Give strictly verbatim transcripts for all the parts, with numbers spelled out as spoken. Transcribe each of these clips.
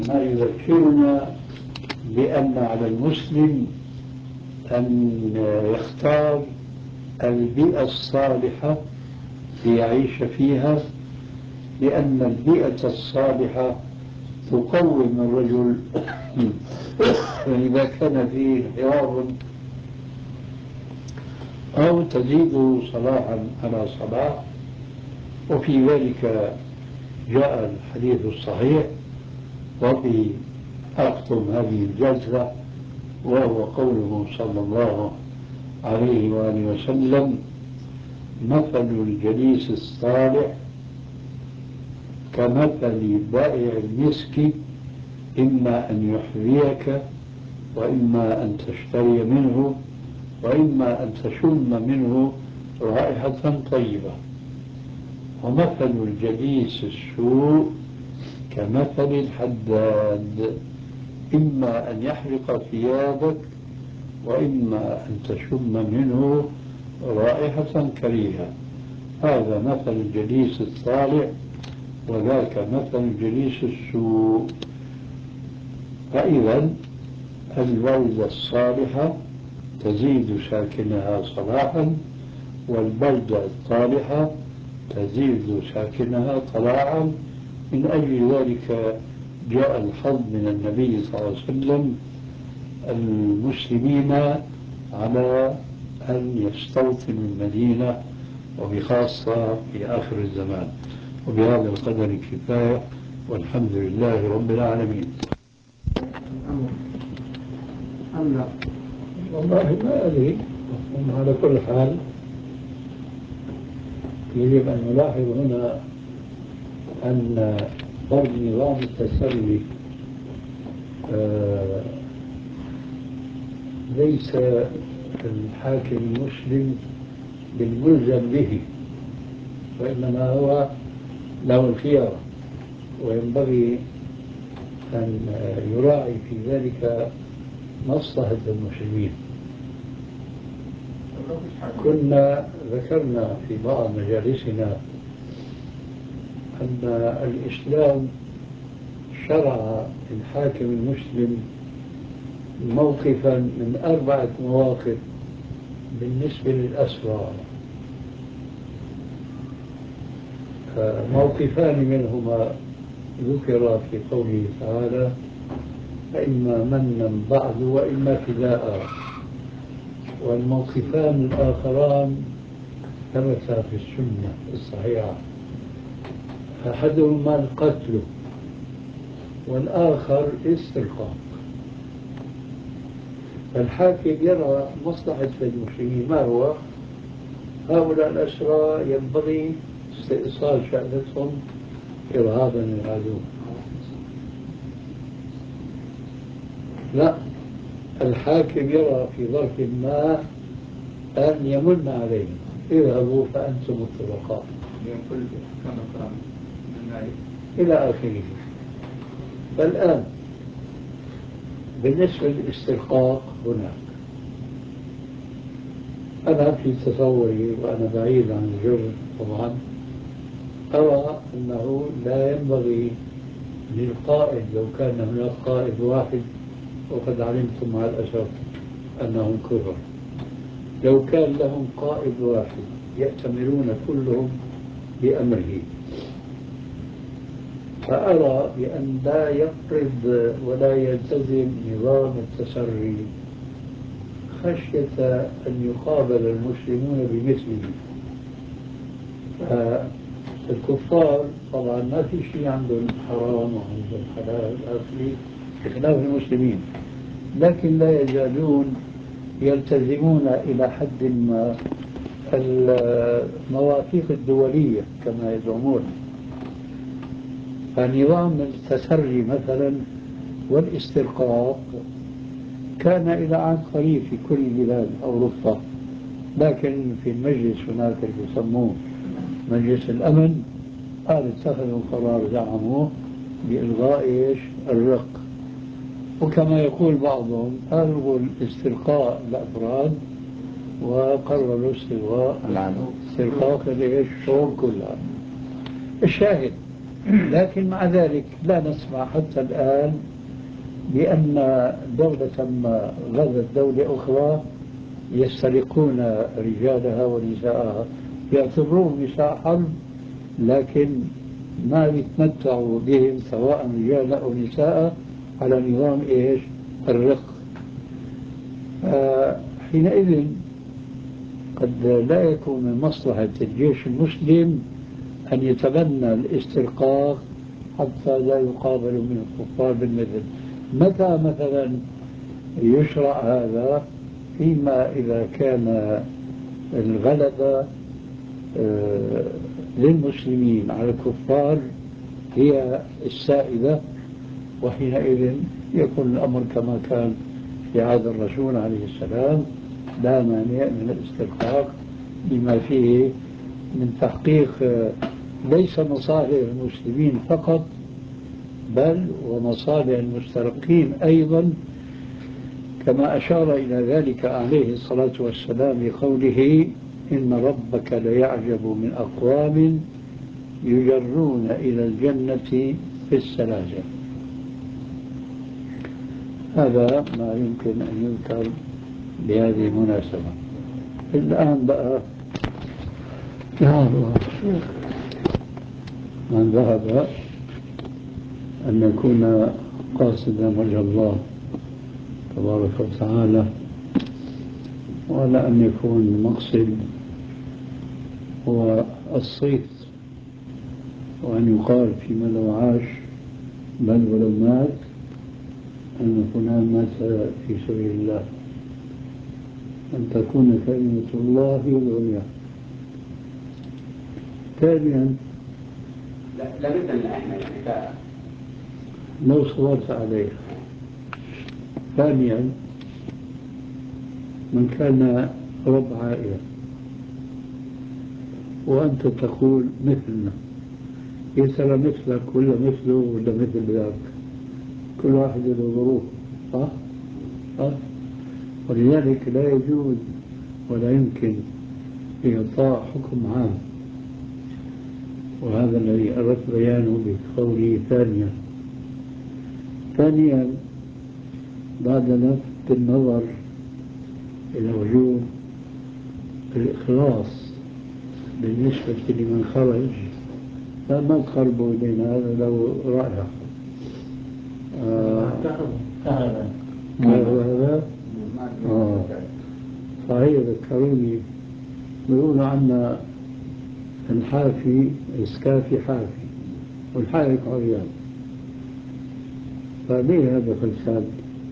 ما يذكرنا بأن على المسلم أن يختار البيئة الصالحة ليعيش فيها، لأن البيئة الصالحة تقوم الرجل فإذا كان فيه انحراف أو تزيد صلاحا على صلاح. وفي ذلك جاء الحديث الصحيح وفي أختم هذه الجلسة، وهو قوله صلى الله عليه وآله وسلم: مثل الجليس الصالح كمثل بائع المسك، إما أن يحذيك وإما أن تشتري منه وإما أن تشم منه رائحة طيبة. ومثل الجليس السوء كمثل الحداد، إما أن يحرق ثيابك وإما أن تشم منه رائحة كريهة. هذا مثل الجليس الصالح وذاك مثل الجليس السوء. فإذا البلدة الصالحة تزيد ساكنها صلاحا، والبلدة الصالحة تزيد ساكنها طلاعا. من أجل ذلك جاء الحظ من النبي صلى الله عليه وسلم المسلمين على أن يستوطنوا المدينة، وبخاصة في آخر الزمان. وبهذا القدر كفاية، والحمد لله رب العالمين. أم والله ما أدري، على كل حال يجب أن نلاحظ هنا أن ضرب نظام التسري آه ليس الحاكم المسلم بالملزم به، وإنما هو له الخيار، وينبغي أن يراعي في ذلك مصلحة المسلمين. كنا ذكرنا في بعض مجالسنا أن الإسلام شرع الحاكم المسلم موقفا من أربعة مواقف بالنسبة للأسرى. موقفان منهما ذكر في قوله تعالى: فإما منا بعد وإما فداء. والموقفان الآخران ثبتا في السنة الصحيحة، أحدهما القتل والآخر استرقاق. فالحاكم يرى مصلحة المسلمين. ما هو؟ هؤلاء الأسرى ينبغي استئصال شأنتهم إرهابا للعدو. لا، الحاكم يرى في ظرف ما أن يمن عليهم: اذهبوا فأنتم الطلقاء إلى آخره. فالآن بالنسبة للاسترقاق هناك، أنا في تصوري وأنا بعيد عن الجرم طبعا أرى أنه لا ينبغي للقائد، لو كان هناك قائد واحد، وقد علمتم مع الأسف أنهم كثر، لو كان لهم قائد واحد يأتمرون كلهم بأمره، فأرى بأن لا يفرض ولا يلتزم نظام التسري خشية أن يقابل المسلمون بمثله. فالكفار طبعا ما في شيء عندهم حرام وعندهم حلال آخره بخلاف المسلمين، لكن لا يزالون يلتزمون إلى حد ما المواثيق الدولية كما يزعمون. فنظام التسري مثلا والاسترقاق كان إلى عهد قريب في كل بلاد أوروبا، لكن في المجلس هناك اللي يسموه مجلس الأمن قال اتخذوا قرار زعموه بإلغاء إيش؟ الرق. وكما يقول بعضهم ألغوا الاسترقاء الأفراد وقرروا استلغاء استرقاق الشعوب كلها. الشاهد لكن مع ذلك لا نسمع حتى الآن بأن دولة ما غزت دولة أخرى يسترقون رجالها ونساءها، يعتبروهم نساء حرب لكن ما يتمتعوا بهم سواء رجال أو نساء على نظام إيش؟ الرق. آه حينئذ قد لا يكون من مصلحة الجيش المسلم أن يتبنى الاسترقاق حتى لا يقابل من الكفار بالمثل. متى مثلا يشرع هذا؟ فيما إذا كان الغلبة آه للمسلمين على الكفار هي السائدة، وحينئذ يكون الأمر كما كان في عهد الرسول عليه السلام، لا مانع من الاسترقاق بما فيه من تحقيق ليس مصالح المسلمين فقط بل ومصالح المسترقين أيضا، كما أشار إلى ذلك عليه الصلاة والسلام بقوله إن ربك ليعجب من أقوام يجرون إلى الجنة في السلاسل. هذا ما يمكن أن يذكر بهذه المناسبة. الآن بقى يا الله من ذهب أن يكون قاصدا وجه الله تبارك وتعالى، ولا أن يكون المقصد هو الصيت، وأن يقال فيما لو عاش بل ولو مات أن فلان مات في سبيل الله، أن تكون كلمة الله العليا. ثانيا لا بد أن احنا يعني لو صبرت عليه. ثانيا من كان رب عائلة وأنت تقول مثلنا، يا ترى مثلك ولا مثله ولا مثل ذاك؟ كل واحد له ظروف، صح؟ صح؟ ولذلك لا يجوز ولا يمكن إعطاء حكم عام، وهذا الذي أردت بيانه بقوله ثانيا. ثانيا بعد لفت النظر إلى وجوب الإخلاص بالنسبة لمن خرج، فما تقربوا إلينا هذا له رائع. كهرباء هذا آه صحيح. ذكروني بيقولوا عنا الحافي السكافي حافي والحائك عريان، فليه هذا فلسفة؟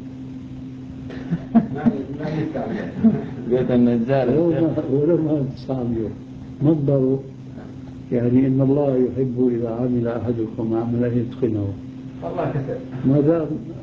ما يستعمل بيت النزال ولو ما تستعمله نظروا يعني إن الله يحب إذا عمل أحدكم عملا يتقنه. والله كسر ما دام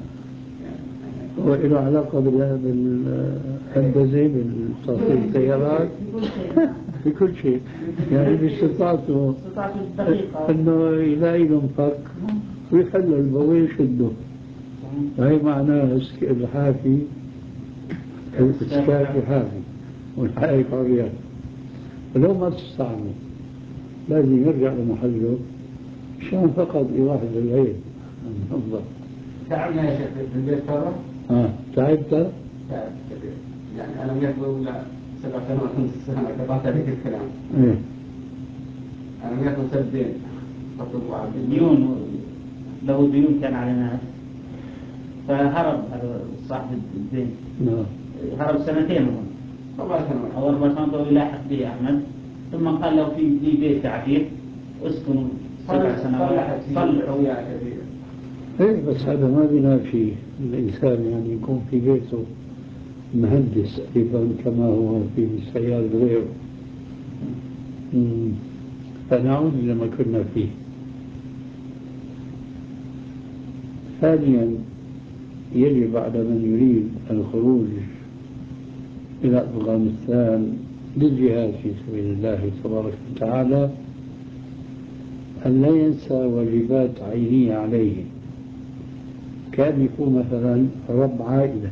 وله علاقة بالهندسة بالتصوير السيارات في كل شيء، يعني باستطاعته انه يلاقي له مفك ويحل البوي ويشده. هاي معناها الحافي السكافي حافي والحائك عريان. فلو ما تستعمل لازم يرجع لمحله عشان فقط يلاحظ العين النظر. تعبنا يا شيخ في البيت ترى؟ اه تعبت؟ تعبت كثير، يعني أنا ميت ولا سبع سنوات خمس سنوات قطعت عليك الكلام. ايه أنا ميت سنتين قطعت ديون، له ديون كان على ناس فهرب صاحب الدين. نعم هرب سنتين هون أربع سنوات أو أربع سنوات ويلاحق به أحمد، ثم قال له في لي بيت تعبير اسكنوا سبع سنوات صلحوا يا كبير. ايه بس هذا ما بينافي الإنسان يعني يكون في بيته مهندس أيضا كما هو في سيارة غيره. فنعود لما كنا فيه. ثانيا يجب على من يريد الخروج إلى أفغانستان للجهاد في سبيل الله تبارك وتعالى أن لا ينسى واجبات عينية عليه، كان يكون مثلا رب عائلة،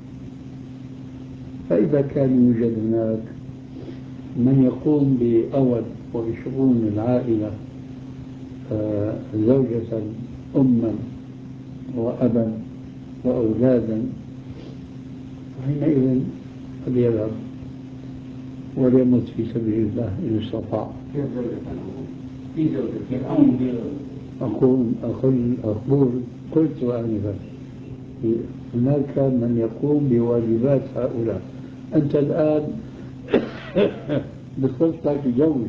فإذا كان يوجد هناك من يقوم بأول وبشؤون العائلة آه، زوجة أما وأبا وأولادا، حينئذ فليذهب وليمت في سبيل الله إن استطاع. كيف زوجة الأم؟ في زوجة الأم أقول أقول أقول قلت آنفا هناك من يقوم بواجبات هؤلاء. أنت الآن بصفتك زوج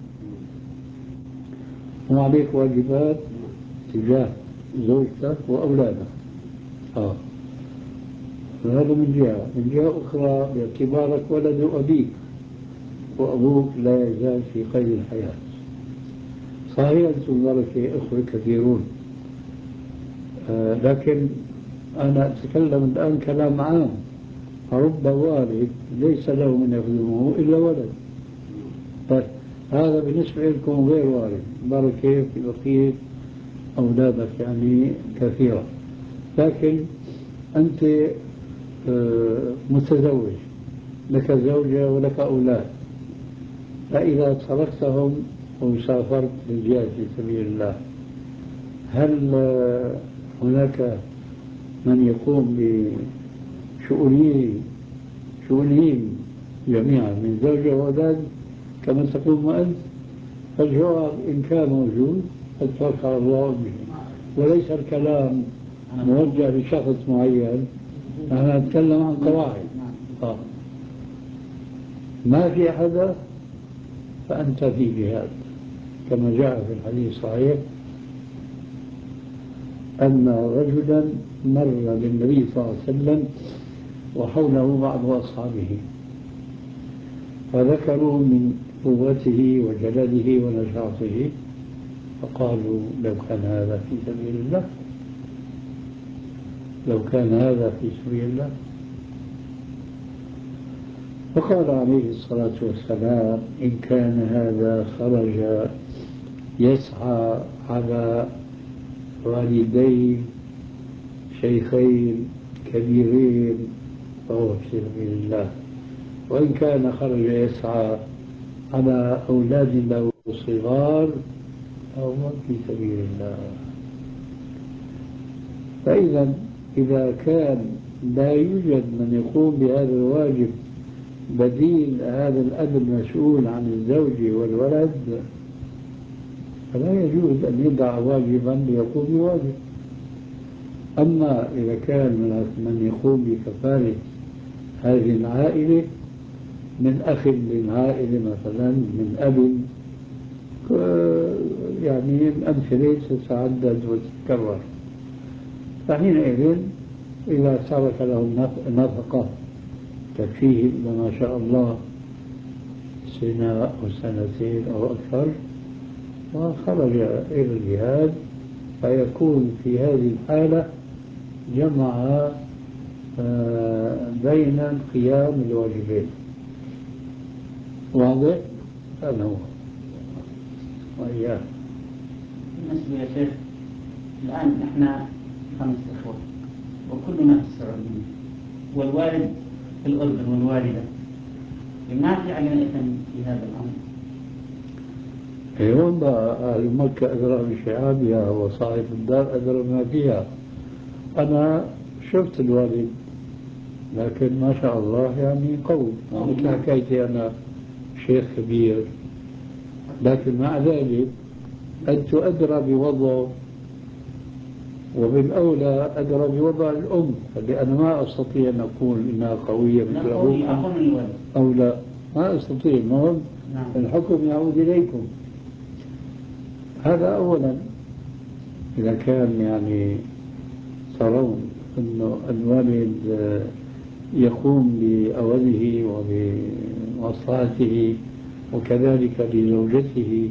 وعليك واجبات تجاه زوجتك وأولادك. آه. هذا من جهة. من جهة أخرى باعتبارك ولد أبيك وأبوك لا يزال في قيد الحياة. صحيح أنتم ورثة إخوة كثيرون، آه لكن أنا أتكلم الآن كلام عام. رب والد ليس له من يخدمه إلا ولد. طيب هذا بالنسبة لكم غير وارد، بركة في بقية أولادك يعني كثيرة. لكن أنت آه متزوج، لك زوجة ولك أولاد، فإذا تركتهم وسافرت للجهاد في سبيل الله، هل آه هناك من يقوم بشؤونه شؤونهم جميعا من زوجة وأولاد كما تقوم أنت؟ فالجواب إن كان موجود فتوكل الله به، وليس الكلام موجه لشخص معين. أنا أتكلم عن قواعد. آه. ما في أحد فأنت في جهاد، كما جاء في الحديث الصحيح أن رجلا مر بالنبي صلى الله عليه وسلم وحوله بعض أصحابه، فذكروا من قوته وجلاله ونشاطه، فقالوا لو كان هذا في سبيل الله، لو كان هذا في سبيل الله. فقال عليه الصلاة والسلام إن كان هذا خرج يسعى على والدين شيخين كبيرين فهو في سبيل الله، وإن كان خرج يسعى على أولاد له صغار فهو في سبيل الله. فإذا إذا كان لا يوجد من يقوم بهذا الواجب بديل هذا الأب المسؤول عن الزوج والولد، فلا يجوز أن يدع واجبا ليقوم بواجب. أما إذا كان من يقوم بكفالة هذه العائلة من أخ للعائلة مثلا، من أب، يعني الأمثلة تتعدد وتتكرر، فحينئذ إذا ترك له نفقة تكفيه إلا ما شاء الله سنة أو سنتين أو أكثر وخرج إلى الجهاد، فيكون في هذه الحالة جمع بين قيام الواجبين. واضح؟ هذا هو. وإياه. بالنسبة يا شيخ الآن نحن خمس إخوة وكلنا في السعودية، والوالد في الأردن والوالدة، ما في علينا إثم في هذا الأمر؟ إيه والله أهل مكة أدرى بشعابها وصاحب الدار أدرى ما فيها. أنا شفت الوالد لكن ما شاء الله يعني قوي، مثل حكايتي أنا شيخ كبير، لكن مع ذلك أنت أدرى بوضعه، وبالأولى أدرى بوضع الأم، لأن ما أستطيع أن أقول إنها قوية مثل أبوك أو لا، ما أستطيع. المهم الحكم يعود إليكم. هذا أولا. إذا كان يعني ترون أنه الوالد يقوم بأوله وبمصلحته وكذلك بزوجته،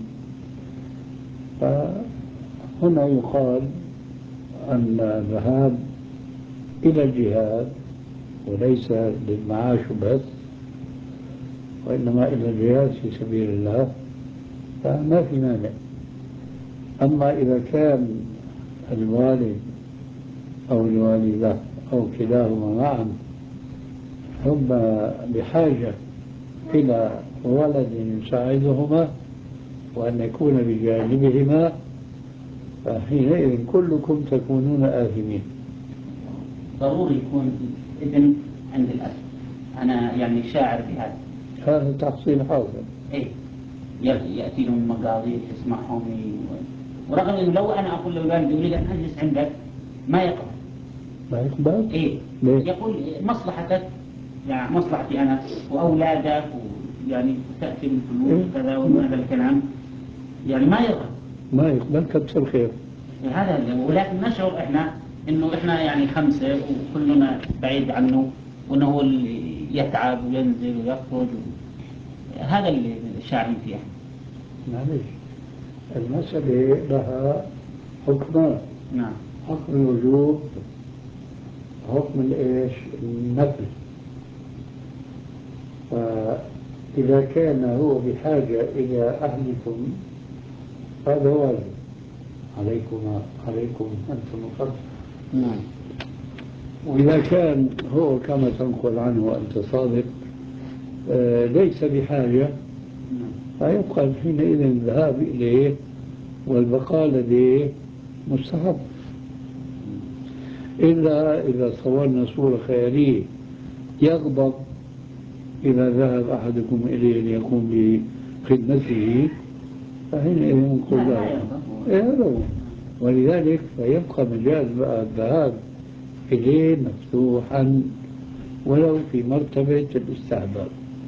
فهنا يقال أن الذهاب إلى الجهاد وليس للمعاش بس وإنما إلى الجهاد في سبيل الله فما في مانع. أما إذا كان الوالد أو الوالدة أو كلاهما معا هم بحاجة إلى ولد يساعدهما وأن يكون بجانبهما، فحينئذ كلكم تكونون آثمين. ضروري يكون ابن عند الأب. أنا يعني شاعر بهذا. هذا تحصيل حاصل. إيه يأتي لهم مقاضي تسمعهم ورغم إنه لو أنا أقول للوالد أريد أن أجلس عندك ما يقبل. ما يقبل؟ إيه ليه؟ يقول مصلحتك يعني مصلحتي أنا وأولادك ويعني تأتي الفلوس كذا وهذا الكلام يعني ما يقبل. ما يقبل كتر خير. هذا ولكن نشعر إحنا إنه إحنا يعني خمسة وكلنا بعيد عنه وإنه هو اللي يتعب وينزل ويخرج هذا اللي شاعرين فيه. معلش المسألة لها حكمان. نعم. حكم الوجوب، حكم الإيش؟ النفل. فإذا كان هو بحاجة إلى أهلكم هذا واجب عليكم عليكم أنتم الخمسة. نعم. وإذا كان هو كما تنقل عنه وأنت صادق آه ليس بحاجة فيبقى حينئذ الذهاب إليه والبقاء لديه مستحب، إلا إذا صورنا صورة خيالية يغضب إذا ذهب أحدكم إليه ليقوم بخدمته فحينئذ نقول له. ولذلك فيبقى مجال الذهاب إليه مفتوحا ولو في مرتبة الاستحباب.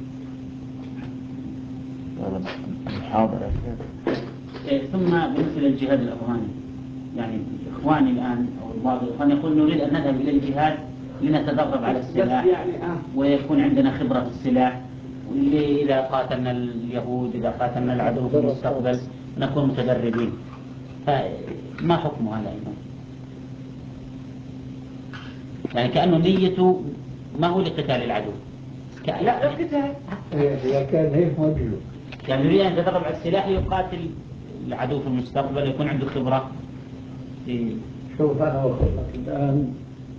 حاضر. ثم بالنسبة للجهاد الأفغاني يعني إخواني الآن أو بعض الإخوان يقول نريد أن نذهب إلى الجهاد لنتدرب على السلاح ويكون عندنا خبرة في السلاح واللي إذا قاتلنا اليهود إذا قاتلنا العدو في المستقبل نكون متدربين. فما حكم هذا أيضا؟ يعني كأنه نيته ما هو لقتال العدو. لا القتال إذا كان هيك موجود يعني يريد أن يتدرب على السلاح ليقاتل العدو في المستقبل يكون عنده خبرة. شوف أنا أقول لك الآن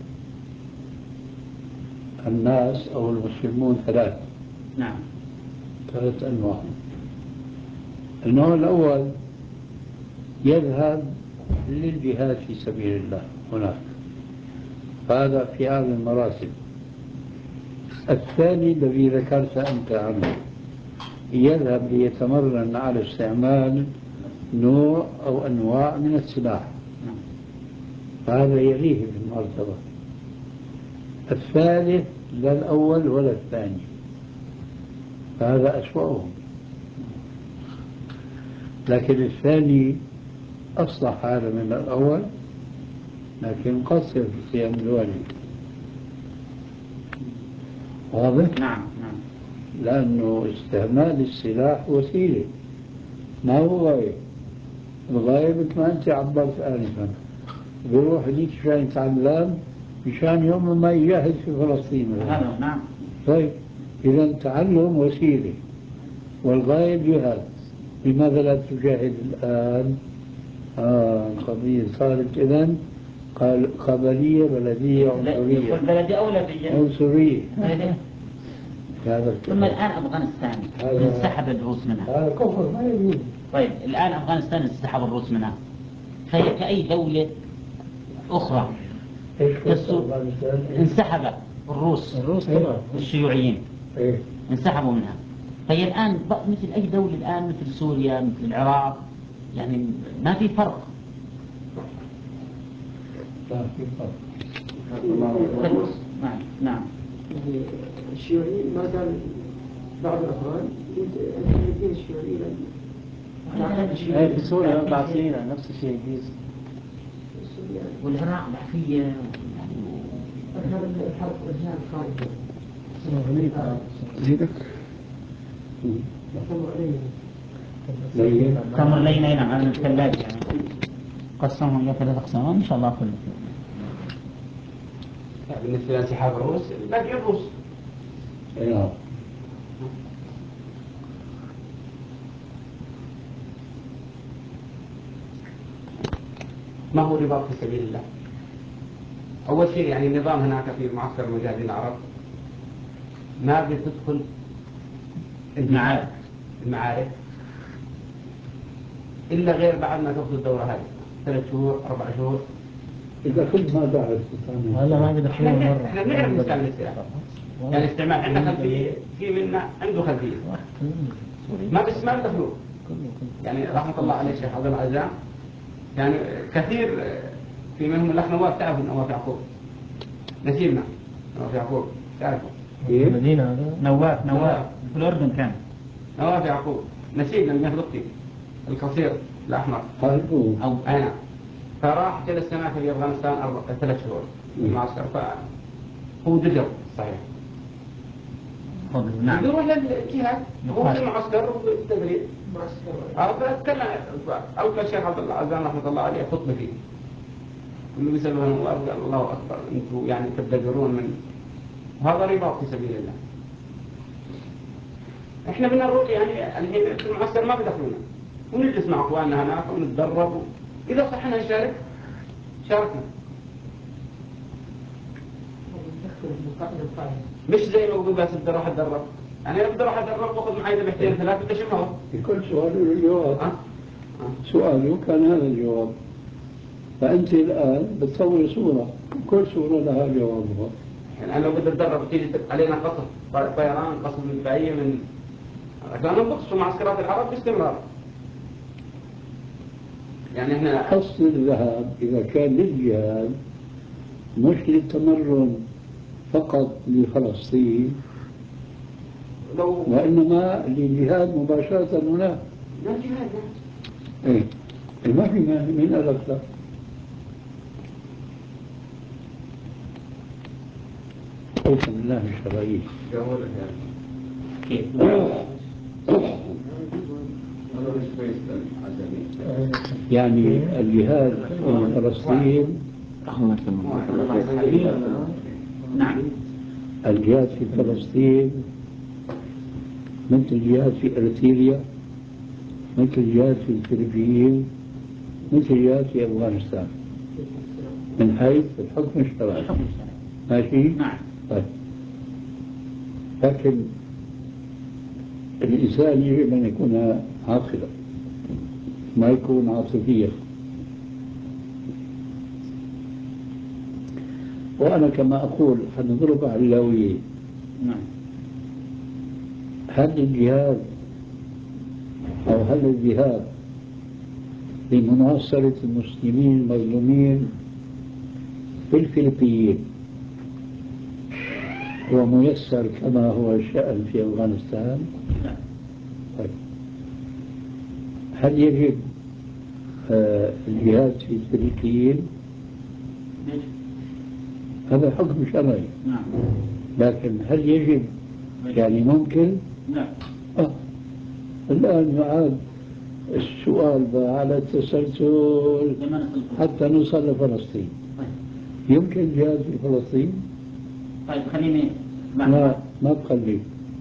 الناس أو المسلمون ثلاث. نعم. ثلاث أنواع. النوع الأول يذهب للجهاد في سبيل الله هناك، هذا في أعلى المراتب. الثاني الذي ذكرت أنت عنه يذهب ليتمرن على استعمال نوع أو أنواع من السلاح، هذا يليه بالمرتبة. الثالث لا الأول ولا الثاني، هذا أسوأهم. لكن الثاني أصلح هذا من الأول لكن قصر في صيام الوالد. واضح؟ نعم نعم. لأنه استعمال السلاح وسيلة ما هو غاية. الغاية مثل ما أنت عبرت آنفا بيروح هذيك مشان يتعلم مشان يوم ما يجاهد في فلسطين. نعم. طيب إذا التعلم وسيلة والغاية الجهاد، لماذا لا تجاهد الآن؟ آه القضية صارت إذن قبلية بلدية عنصرية. بلدية أو بلدية عنصرية. ثم الآن أفغانستان انسحب الروس منها. هذا كفر ما يجوز. طيب الآن أفغانستان انسحب الروس منها، فهي كأي دولة أخرى انسحب الروس الروس طبعا الشيوعيين إيه؟ انسحبوا منها. فهي الآن مثل أي دولة الآن مثل سوريا مثل العراق يعني ما في فرق. لا في فرق. نعم نعم. الشيوعيين ما كان بعض الأخوان يمكن الشيوعيين في سوريا أربع سنين نفس الشيء يجيز. والعراق بحثية هذا الحرب والجهاد خارجة. زيدك. تمر لينا نعم على الثلاجة يعني قسمهم إلى ثلاث أقسام إن شاء الله كله. بالنسبة لانسحاب الروس باقي الروس. نعم. ما هو رباط في سبيل الله؟ أول شيء يعني النظام هناك في معسكر المجاهدين العرب ما بتدخل المعارك المعارك إلا غير بعد ما تأخذ الدورة هذه. ثلاث شهور أربع شهور. إذا كنت ما تعرف تستعمل هلا ما بدخلوه احنا مرة. احنا بنعرف نستعمل السلاح. يعني استعمال عندنا خلفية، في منا عنده خلفية. ما بس ما بدخلوه. يعني رحمة الله عليه الشيخ عبد العزام، يعني كثير في منهم الأخ نواف، تعرف نواف يعقوب نسيبنا، نواف يعقوب تعرفه؟ إيه؟ المدينة هذا نواف نواف في الأردن كان نواف يعقوب نسيبنا من يخلقتي القصير الأحمر عارفه. أو أنا، فراح جلس سنة في أفغانستان أربع ثلاث شهور في المعسكر، فهو دجر صحيح. نعم. يروح للجهاد هو في المعسكر والتدريب. فكان ألقى الشيخ عبد العزام رحمة الله عليه خطبة فيه. إنه بسبب الله قال الله أكبر، أنتم يعني تدجرون من وهذا رباط في سبيل الله. إحنا بدنا نروح يعني الحين في المعسكر ما بدخلونا، ونجلس مع أخواننا هناك ونتدرب، إذا صحنا نشارك شاركنا. مش زي ما بقول بس بدي اروح اتدرب، يعني انا بدي اروح اتدرب واخذ معي ذبحتين ثلاث بدي اشمهم. في كل سؤال له الجواب. أه؟ سؤاله كان هذا الجواب. فأنت الآن بتصوري صورة، كل صورة لها جوابها. يعني انا لو بدي اتدرب تيجي علينا قصف طيران، قصف مدفعيه من كانوا بقصفوا معسكرات العرب باستمرار. يعني احنا أصل الذهاب إذا كان للجهاد مش للتمرن فقط لفلسطين، لو وإنما للجهاد مباشرة هناك. لا جهاد إيه؟ إيه ما في مانع، مين قال لك لا؟ خوفا من الله الشرعي. كيف؟ يعني الجهاد في فلسطين، نعم. الجهاد في فلسطين مثل الجهاد في اريتريا، مثل الجهاد في الفلبين، مثل الجهاد في افغانستان من حيث الحكم الشرعي. ماشي؟ نعم. طيب. لكن الإنسان يجب أن يكون عاقلا، ما يكون عاطفيا. وأنا كما أقول حنضرب على اللاوية. نعم. هل الجهاد أو هل الجهاد لمناصرة المسلمين المظلومين في الفلبين هو ميسر كما هو الشأن في أفغانستان؟ طيب. هل يجب آه الجهاد في الفلبين؟ هذا حكم شرعي. نعم. لكن هل يجب يعني ممكن؟ نعم. آه. الآن يعاد السؤال على التسلسل حتى نوصل لفلسطين. يمكن الجهاد في فلسطين؟ طيب خليني ما ما بخليك.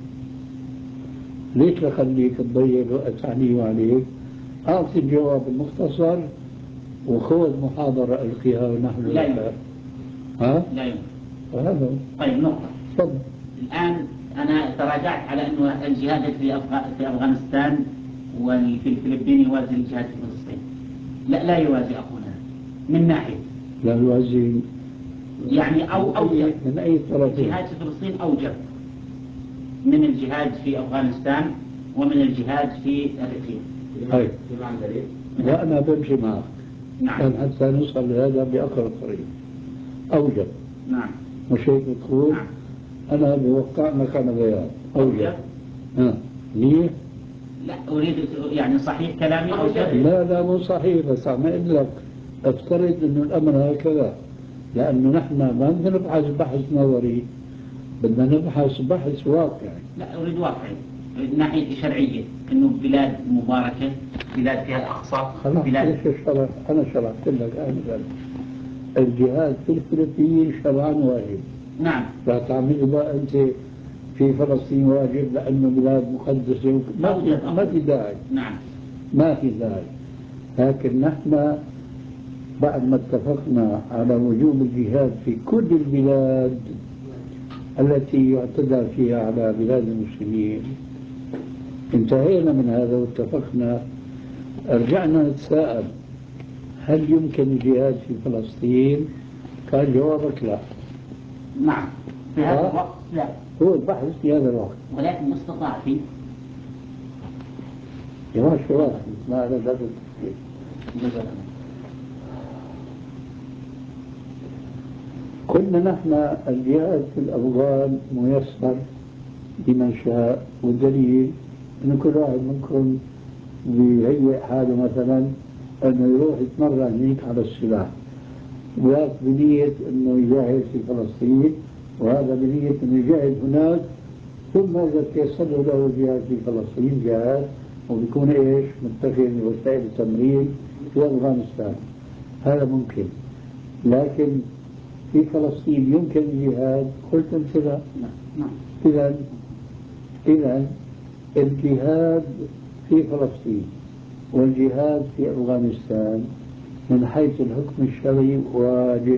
ليش بخليك تضيع الوقت علي وعليك؟ أعطي الجواب المختصر وخذ محاضرة ألقيها ونحن لا يمكن. ها؟ لا يمكن. وهذا طيب نقطة. تفضل. الآن أنا تراجعت على أنه الجهاد في أفغ- في أفغانستان وفي الفلبين يوازي الجهاد في فلسطين. لا لا يوازي أخونا من ناحية. لا يوازي يعني أو أوجب. من أي طرف؟ الجهاد في فلسطين أوجب من الجهاد في أفغانستان ومن الجهاد في أريتريا. طيب. في معنى دليل؟ وأنا بمشي معك. نعم. كان حتى نوصل لهذا بأقرب طريق. أوجب. نعم. مش هيك تقول؟ نعم. أنا بوقع مكان بيان. أوجب. ها. ليه؟ لا أريد يعني صحيح كلامي أوجب. لا لا مو صحيح، بس عم أقول لك افترض إنه الأمر هكذا، لأنه نحن ما بدنا نبحث بحث نظري، بدنا نبحث بحث واقعي. لا أريد واقعي، أريد ناحية شرعية، إنه بلاد مباركة، بلاد فيها أقصى، خلاص بلاد. ليش شرح؟ أنا شرحت لك آنذاك. الجهاد في الفلبين شرعا واجب. نعم. لا تعمل بقى أنت في فلسطين واجب لأنه بلاد مقدسة، ما في ما في داعي. نعم. ما في داعي. لكن نحن بعد ما اتفقنا على وجوب الجهاد في كل البلاد التي يعتدى فيها على بلاد المسلمين، انتهينا من هذا واتفقنا، رجعنا نتساءل هل يمكن الجهاد في فلسطين؟ كان جوابك لا. نعم في هذا الوقت لا. هو البحث في هذا الوقت. ولكن مستطاع فيه. يا شو واحد ما أنا لازم قلنا نحن الجهاد في الأفغان ميسر لمن شاء، والدليل أن كل واحد منكم بيهيئ حاله مثلا أنه يروح يتمرن هناك على السلاح، وهذا بنية أنه يجاهد في فلسطين، وهذا بنية أنه يجاهد هناك، ثم إذا تيسر له الجهاد في فلسطين جاهد، وبيكون إيش متخذ وسائل التمرين في أفغانستان. هذا ممكن، لكن في فلسطين يمكن الجهاد؟ قلت أنت لا. إذا إذا الجهاد في فلسطين والجهاد في أفغانستان من حيث الحكم الشرعي واجب،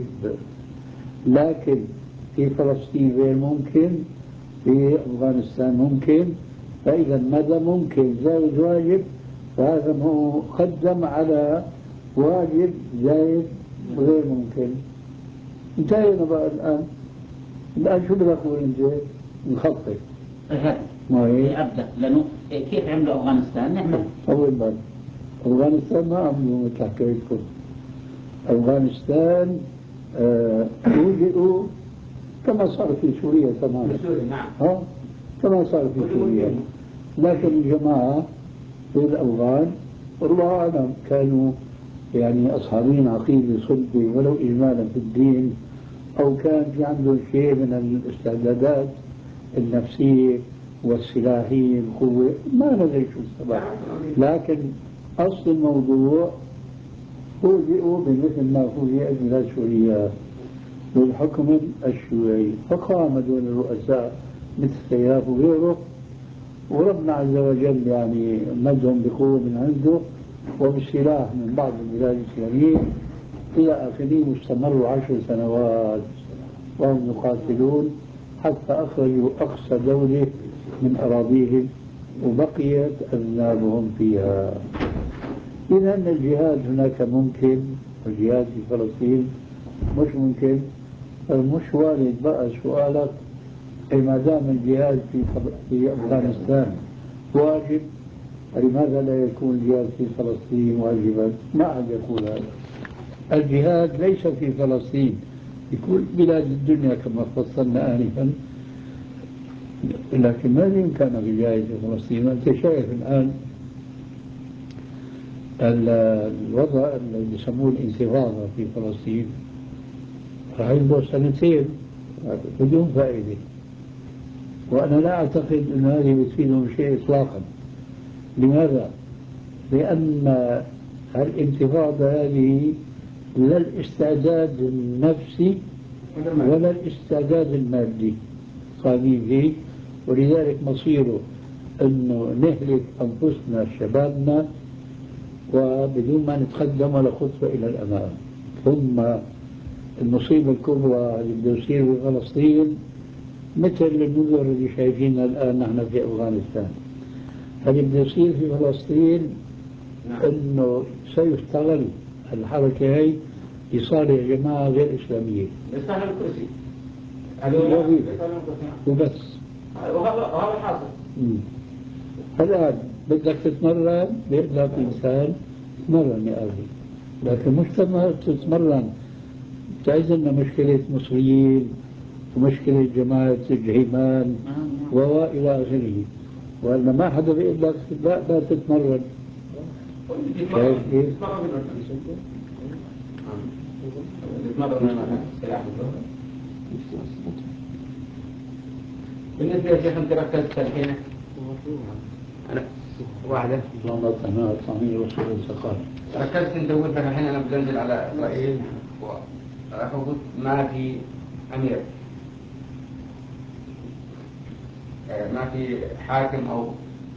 لكن في فلسطين غير ممكن، في أفغانستان ممكن. فإذا ماذا ممكن زائد واجب، فهذا مقدم على واجب زائد غير ممكن. انتهينا بقى الآن. الآن شو بدك تقول أنت؟ نخطط. ما هي أبدأ لأنه كيف عملوا أفغانستان نعمل. أول مرة أفغانستان ما عملوا مثل حكايتكم. أفغانستان وجئوا آه كما صار في سوريا تماما. نعم. ها كما صار في سوريا، لكن الجماعة في الأفغان والله أعلم كانوا يعني أصحابين عقيدة صلبة ولو إجمالا في الدين، أو كان في عندهم شيء من الاستعدادات النفسية والسلاحية القوة، ما ندري شو السبب، لكن أصل الموضوع فوجئوا بمثل ما فوجئت بلاد سوريا بالحكم الشيوعي، فقام دون الرؤساء مثل سياف وغيره، وربنا عز وجل يعني مدهم بقوة من عنده وبالسلاح من بعض البلاد الإسلامية إلى آخره، واستمروا عشر سنوات وهم يقاتلون حتى أخرجوا أقصى دولة من أراضيهم وبقيت أذنابهم فيها. إذا الجهاد هناك ممكن، والجهاد في فلسطين مش ممكن. مش وارد بقى سؤالك ما دام الجهاد في في أفغانستان واجب لماذا لا يكون الجهاد في فلسطين واجبا؟ ما أحد يقول هذا. الجهاد ليس في فلسطين، في كل بلاد الدنيا كما فصلنا آنفا، لكن ما بإمكانك الجهاد في فلسطين. أنت شايف الآن الوضع اللي يسموه الانتفاضة في فلسطين راح يبقى سنتين بدون فائدة، وأنا لا أعتقد أن هذه بتفيدهم شيء إطلاقا. لماذا؟ لأن الانتفاضة هذه لا الاستعداد النفسي ولا الاستعداد المادي قادمين فيه، ولذلك مصيره أنه نهلك أنفسنا شبابنا وبدون ما نتقدم ولا خطوة إلى الأمام. ثم المصيبة الكبرى اللي بده يصير في فلسطين مثل النذر اللي شايفينها الآن نحن في أفغانستان. اللي بده يصير في فلسطين أنه سيستغل الحركة هي لصالح جماعة غير إسلامية. يستغل الكرسي. وبس. وهذا حاصل. الآن بدك تتمرن بيقدر إنسان تتمرن يا أخي، لكن مش تتمرن تعيز لنا مشكلة مصريين ومشكلة جماعة الجهيمان وإلى آخره، وأن ما حدا بيقول لك لا لا تتمرن. شايف كيف؟ بالنسبة يا شيخ أنت ركزت الحين أنا واحدة الله أنا طعمي رسول الثقافة ركزت أنت قلت لك الحين أنا بنزل على إسرائيل وقلت ما في أمير، ما في حاكم أو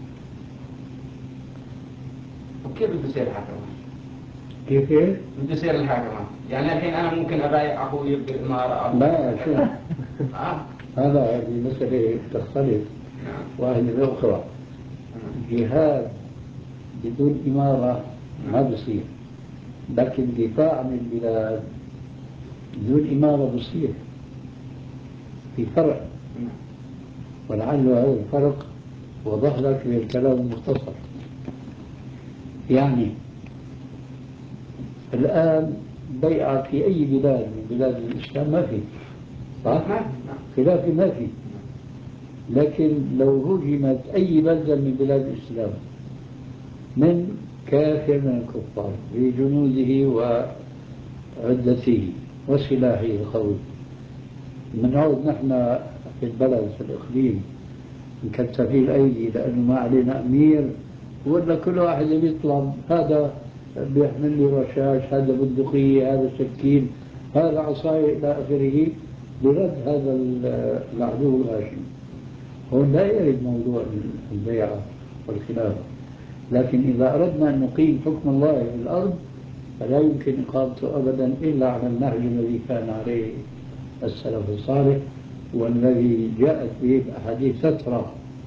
وكيف بده يصير الحاكم؟ كيف ايش؟ بده يصير الحاكم يعني الحين أنا ممكن أبايع أخوي بالإمارة. لا شو هذا هذه مسألة تختلف واحدة بأخرى. جهاد بدون إمارة ما بصير، لكن دفاع عن البلاد دون إمارة بصير في فرق، ولعل هذا الفرق وضح لك بالكلام المختصر. يعني الآن بيعة في أي بلاد من بلاد الإسلام ما في، صح؟ خلاف ما في. لكن لو هجمت أي بلدة من بلاد الإسلام من كافر من الكفار بجنوده وعدته وسلاحه القوي، بنعود نحن في البلد في الإقليم نكتفي الأيدي لأنه ما علينا أمير، ولا كل واحد بيطلب، هذا بيحمل لي رشاش، هذا بندقية، هذا سكين، هذا عصاية إلى آخره لرد هذا العدو الغاشم. هون لا يرد موضوع البيعة والخلافة. لكن إذا أردنا أن نقيم حكم الله في الأرض فلا يمكن إقامته أبدا إلا على النهج الذي كان عليه السلف الصالح، والذي جاءت به الأحاديث تترى: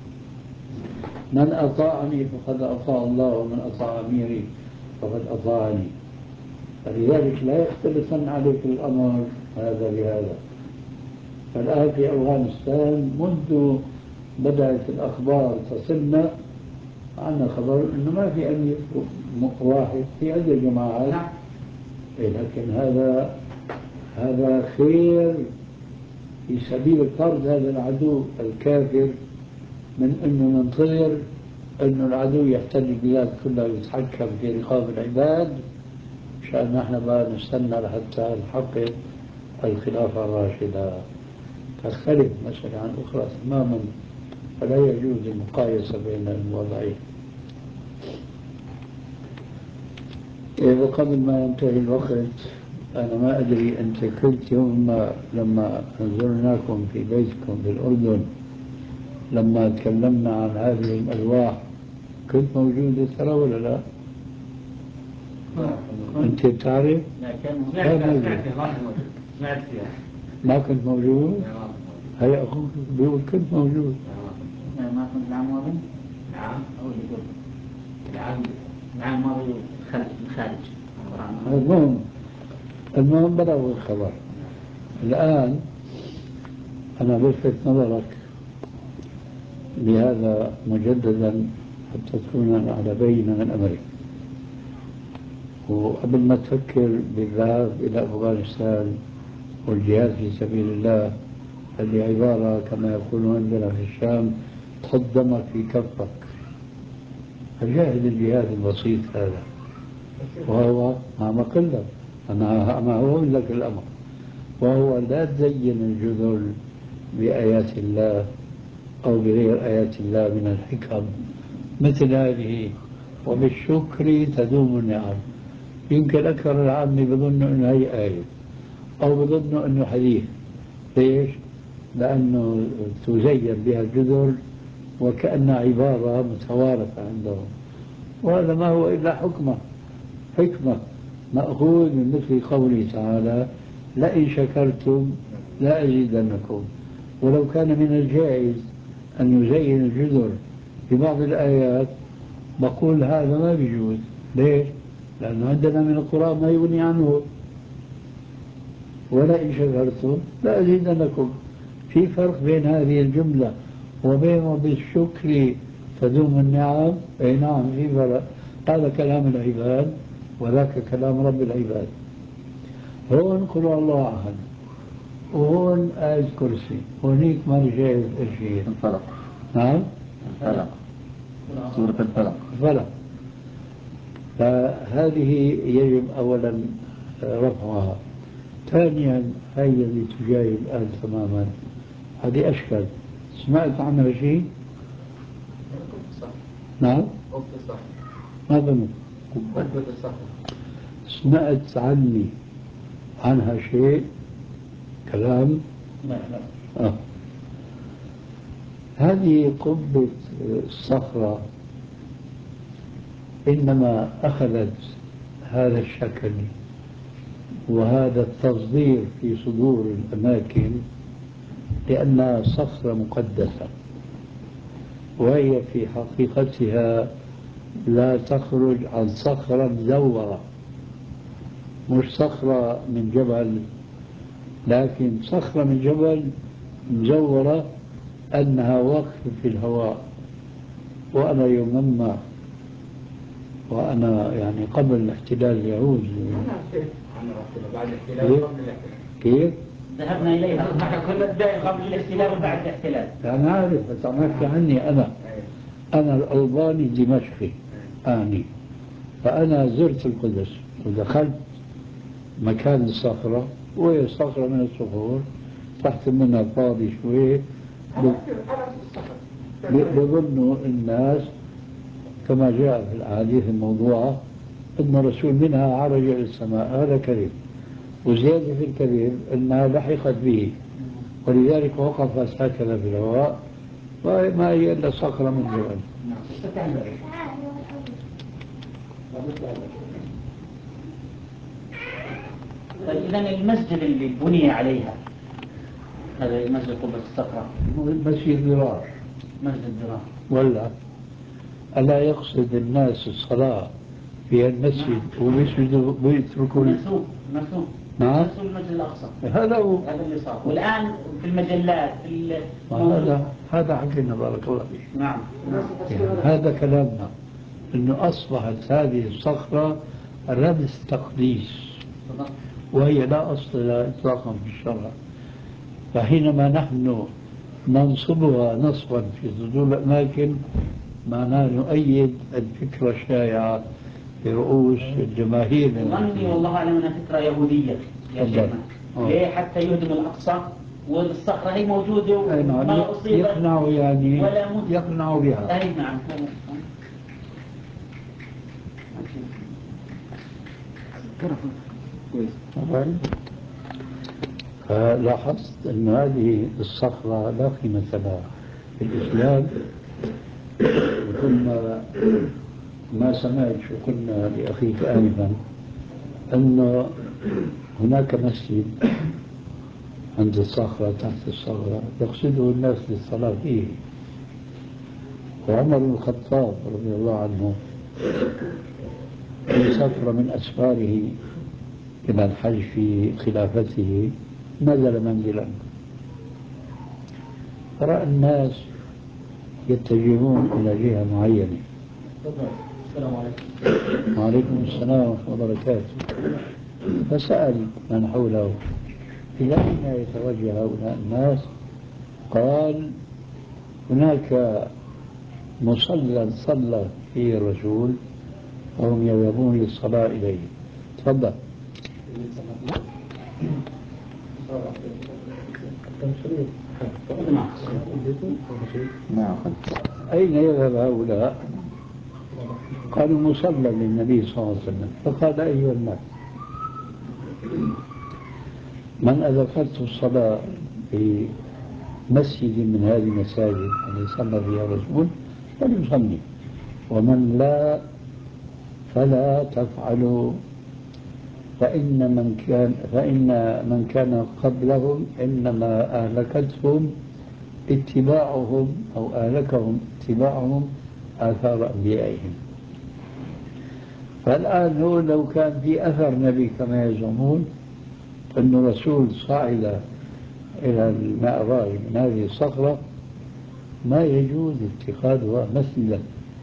من أطاعني فقد أطاع الله، ومن أطاع أميري فقد أطاعني. فلذلك لا يختلفن عليك الأمر هذا بهذا. فالآن في أفغانستان منذ بدأت الأخبار تصلنا عنا خبر أنه ما في أمير واحد في عدة جماعات، لكن هذا هذا خير في سبيل طرد هذا العدو الكافر، من أنه ننتظر أنه العدو يحتل البلاد كلها ويتحكم في رقاب العباد، مشان نحن بقى نستنى لحتى نحقق الخلافة الراشدة. تختلف مسألة عن أخرى تماما، فلا يجوز المقايسة بين الوضعين. إذا قبل ما ينتهي الوقت، أنا ما أدري أنت كنت يوم لما زرناكم في بيتكم في الأردن لما تكلمنا عن هذه الألواح كنت موجود ترى ولا لا؟ أنت بتعرف؟ لا كان سمعت فيها. ما كنت موجود؟ هيا أخوك بيقول كنت موجود. ما كنت العام الماضي؟ نعم. أو اللي قبل العام العام الماضي الخارج. المهم المهم بلغوا الخبر. الآن أنا بلفت نظرك بهذا مجددا حتى تكون على بينة من أمرك. وقبل ما تفكر بالذهاب إلى أفغانستان والجهاد في سبيل الله، اللي عبارة كما يقولون عندنا في الشام تحط دمك في كفك، فجاهد الجهاد البسيط هذا، وهو ما قلت أنا ما هو لك الأمر، وهو لا تزين الجذل بآيات الله أو بغير آيات الله من الحكم مثل هذه. وبالشكر تدوم النعم. يمكن أكثر العامة بظن أنه هي آية أو بظن أنه حديث. ليش؟ لأنه تزين بها الجذل وكأن عبارة متوارثة عندهم، وهذا ما هو إلا حكمة حكمة مأخوذ من مثل قوله تعالى: لئن شكرتم لأزيدنكم. ولو كان من الجائز أن يزين الجذر في بعض الآيات بقول هذا ما بيجوز. ليش؟ لأنه عندنا من القرآن ما يغني عنه. ولئن شكرتم لأزيدنكم. في فرق بين هذه الجملة وبين وبالشكر تدوم النعم. أي نعم في فرق. هذا كلام العباد وذاك كلام رب العباد. هون قل الله أحد، وهون آية كرسي، هونيك ما شايف شيء. الفلق. نعم؟ الفلق. سورة الفلق. الفلق. فهذه يجب أولا رفعها. ثانيا هي اللي تجاهي الآن تماما، هذه أشكال. سمعت عنها شيء؟ نعم؟ ما ظنك؟ سمعت عني عنها شيء كلام؟ لا لا. آه. هذه قبة الصخرة إنما أخذت هذا الشكل وهذا التصدير في صدور الأماكن لأنها صخرة مقدسة، وهي في حقيقتها لا تخرج عن صخرة مزورة مش صخرة من جبل، لكن صخرة من جبل مزورة أنها وقف في الهواء. وأنا يومما وأنا يعني قبل احتلال اليهود بعد الاحتلال قبل الاحتلال كيف؟ ذهبنا إليها كنا قبل الاحتلال وبعد الاحتلال. أنا عارف، بس عم أحكي عني أنا. أنا الألباني دمشقي آني، فأنا زرت القدس ودخلت مكان الصخرة، وهي صخرة من الصخور تحت منها فاضي شوي. بظنوا الناس كما جاء في الأحاديث الموضوعة أن الرسول منها عرج إلى السماء، هذا كذب. وزيادة في الكذب أنها لحقت به، ولذلك وقفت هكذا في الهواء، وما هي إلا صخرة من جبل. طيب إذا المسجد اللي بني عليها هذا مسجد قبة الصخرة مسجد ضرار، مسجد ضرار ولا ألا يقصد الناس الصلاة في المسجد ويسجدوا ويتركوا مسوق مسوق نعم مسوق المسجد الأقصى، هذا هو هذا اللي صار. والآن في المجلات في هذا هذا حكينا بارك الله فيك. نعم يعني هذا كلامنا، انه اصبحت هذه الصخرة رمز تقديس، وهي لا اصل لها اطلاقا في الشرع. فحينما نحن ننصبها نصبا في صدور الاماكن معناه نؤيد الفكرة الشائعة في رؤوس الجماهير. ظني والله اعلم انها فكرة يهودية يا شيخنا. ليه حتى يهدم الاقصى والصخرة هي موجودة وما اصيبت، يقنعوا يعني ولا يقنعوا بها. اي نعم. فلاحظت أن هذه الصخرة لا قيمة لها في الإسلام. ثم ما سمعت شو قلنا لأخيك آنفا أن هناك مسجد عند الصخرة تحت الصخرة يقصده الناس للصلاة فيه. وعمر بن الخطاب رضي الله عنه في سفرة من أسفاره إلى الحج في خلافته نزل منزلا، فرأى الناس يتجهون إلى جهة معينة. السلام عليكم. وعليكم السلام ورحمة الله وبركاته. فسأل من حوله إلى أين يتوجه هؤلاء الناس؟ قال هناك مصلى صلى فيه الرسول وهم يذهبون للصلاة إليه. تفضل. أين يذهب هؤلاء؟ قالوا مصلى للنبي صلى الله عليه وسلم. فقال أيها الناس، من أدركته الصلاة في مسجد من هذه المساجد التي صلى فيها الرسول فليصلي، ومن لا فلا تفعلوا، فإن من كان فإن من كان قبلهم إنما أهلكتهم اتباعهم أو أهلكهم اتباعهم آثار أنبيائهم. فالآن هو لو كان في أثر نبي كما يزعمون أن الرسول صعد إلى المعراج من هذه الصخرة ما يجوز اتخاذها مسجدا.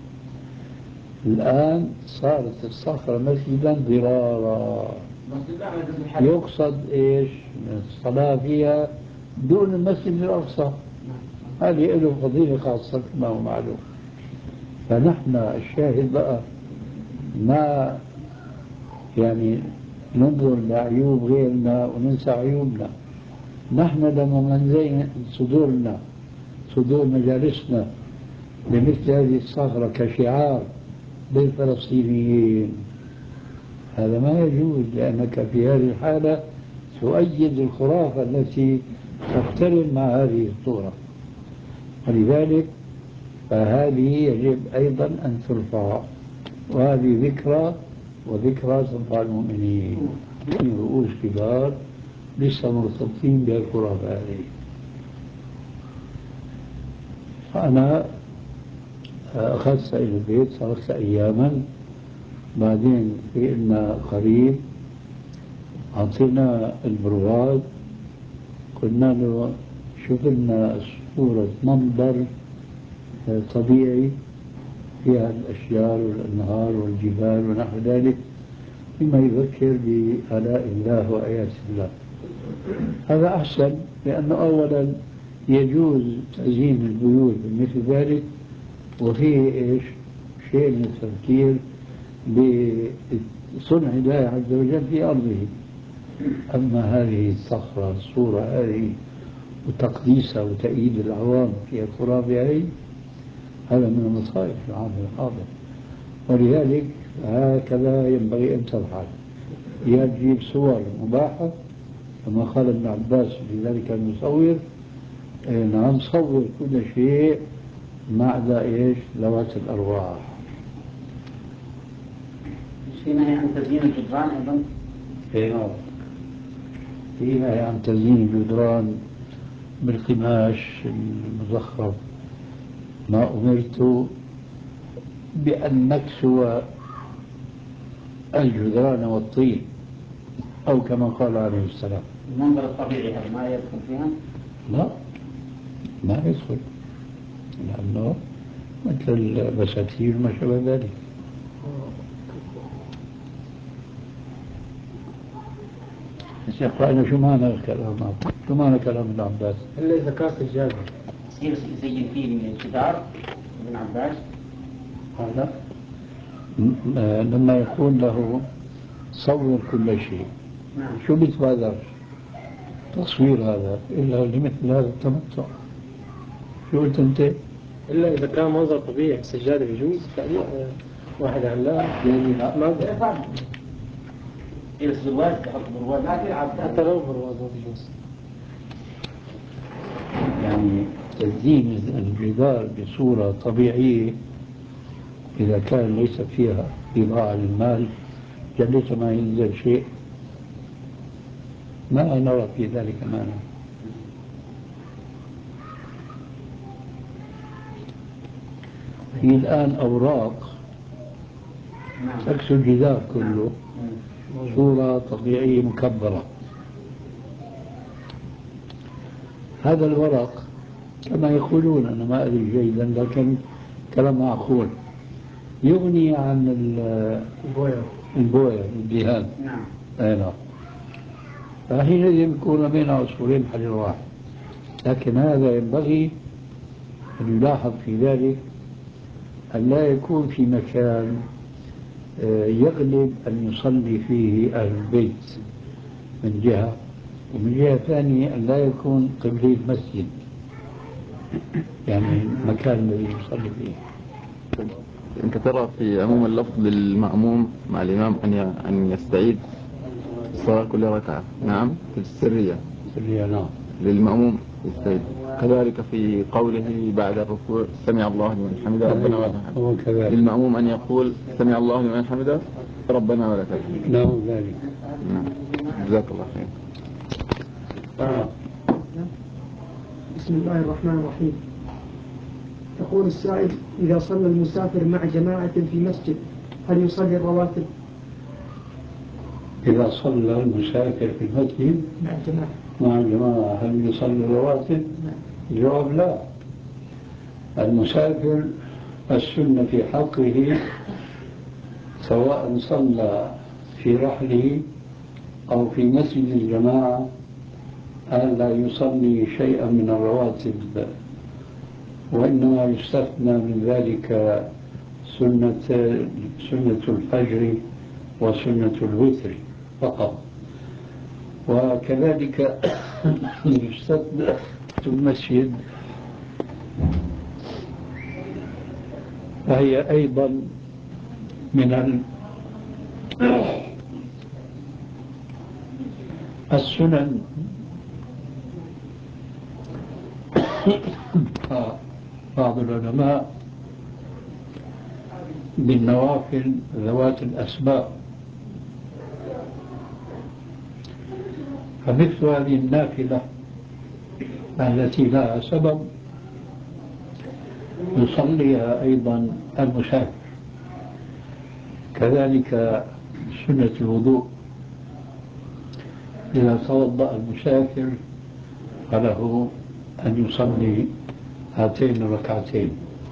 الآن صارت الصخرة مسجدا ضرارا، يقصد إيش؟ الصلاة فيها دون المسجد الأقصى، هذه له فضيلة خاصة كما هو معلوم. فنحن الشاهد بقى ما يعني ننظر لعيوب غيرنا وننسى عيوبنا. نحن لما نزين صدورنا صدور مجالسنا لمثل هذه الصخرة كشعار للفلسطينيين، هذا ما يجوز، لأنك في هذه الحالة تؤيد الخرافة التي تقترن مع هذه الصورة. ولذلك فهذه يجب أيضا أن ترفع، وهذه ذكرى وذكرى تنفع المؤمنين من رؤوس كبار لسه مرتبطين بالخرافة هذه. فأنا أخذت إلى البيت تركت أياما، بعدين في إلنا قريب أعطينا البرواد، قلنا له شوف لنا صورة منظر طبيعي فيها الأشجار والأنهار والجبال ونحو ذلك مما يذكر بآلاء الله وآيات الله. هذا أحسن، لأنه أولا يجوز تزيين البيوت مثل ذلك، وفيه إيش شيء من التفكير بصنع الله عز وجل في أرضه. أما هذه الصخرة الصورة هذه وتقديسها وتأييد العوام في الخرافة هذه، هذا من المصائب في العالم الحاضر. ولذلك هكذا ينبغي أن تفعل، يا تجيب صور مباحة كما قال ابن عباس لذلك المصور، نعم صور كل شيء ما عدا ايش؟ ذوات الارواح. في نهي عن تزيين الجدران ايضا؟ اي نعم، في نهي عن تزيين الجدران بالقماش المزخرف. ما امرت بان نكسو الجدران والطين، او كما قال عليه السلام. المنظر الطبيعي هذا ما يدخل فيها؟ لا ما يدخل، لأنه مثل البساتين وما شابه ذلك. شيخ فأنا شو معنى الكلام؟ شو معنى كلام ابن عباس؟ إلا إذا كان سجادة يصير يزين فيه من الجدار ابن عباس. هذا لما يقول له صور كل شيء، نعم. شو بيتبادر تصوير هذا إلا لمثل هذا التمتع؟ شو قلت أنت؟ إلا إذا كان منظر طبيعي السجادة يجوز تعليق واحد عن لا يعني لا ما بينفع. يلبس برواز يحط برواز ما في عبد حتى لو برواز ما بيجوز. يعني تزيين الجدار بصورة طبيعية إذا كان ليس فيها إضاعة للمال جليت ما ينزل شيء، ما نرى في ذلك مانع. في الآن أوراق تكسو الجدار كله صورة طبيعية مكبرة. هذا الورق كما يقولون، أنا ما أدري جيدا لكن كلام معقول، يغني عن البويا البوية الدهان. نعم. أي نعم. فحينئذ يكون بين عصفورين حجر واحد. لكن هذا ينبغي أن يلاحظ في ذلك أن لا يكون في مكان يغلب أن يصلي فيه أهل البيت من جهة، ومن جهة ثانية أن لا يكون قبلي المسجد، يعني المكان الذي يصلي فيه. أنت ترى في عموم اللفظ للمأموم مع الإمام أن أن يستعيد الصلاة كل ركعة. نعم في السرية. سرية نعم. للمأموم يستعيد. كذلك في قوله بعد الركوع سمع الله لمن حمده ربنا ولك الحمد. للمأموم أن يقول سمع الله لمن حمده ربنا ولك الحمد. له ذلك. نعم. جزاك الله خير. آه. بسم الله الرحمن الرحيم. يقول السائل: إذا صلى المسافر مع جماعة في مسجد هل يصلي الرواتب؟ إذا صلى المسافر في المسجد مع جماعة مع الجماعة هل يصلي الرواتب؟ الجواب لا. المسافر السنة في حقه سواء صلى في رحله أو في مسجد الجماعة أن لا يصلي شيئا من الرواتب، وإنما يستثنى من ذلك سنة سنة الفجر وسنة الوتر فقط. وكذلك يستثنى في المسجد، فهي أيضا من السنن. بعض العلماء بالنوافل ذوات الأسباب، فمثل هذه النافلة التي لها سبب يصليها أيضا المسافر. كذلك سنة الوضوء إذا توضأ المسافر فله أن يصلي هاتين الركعتين.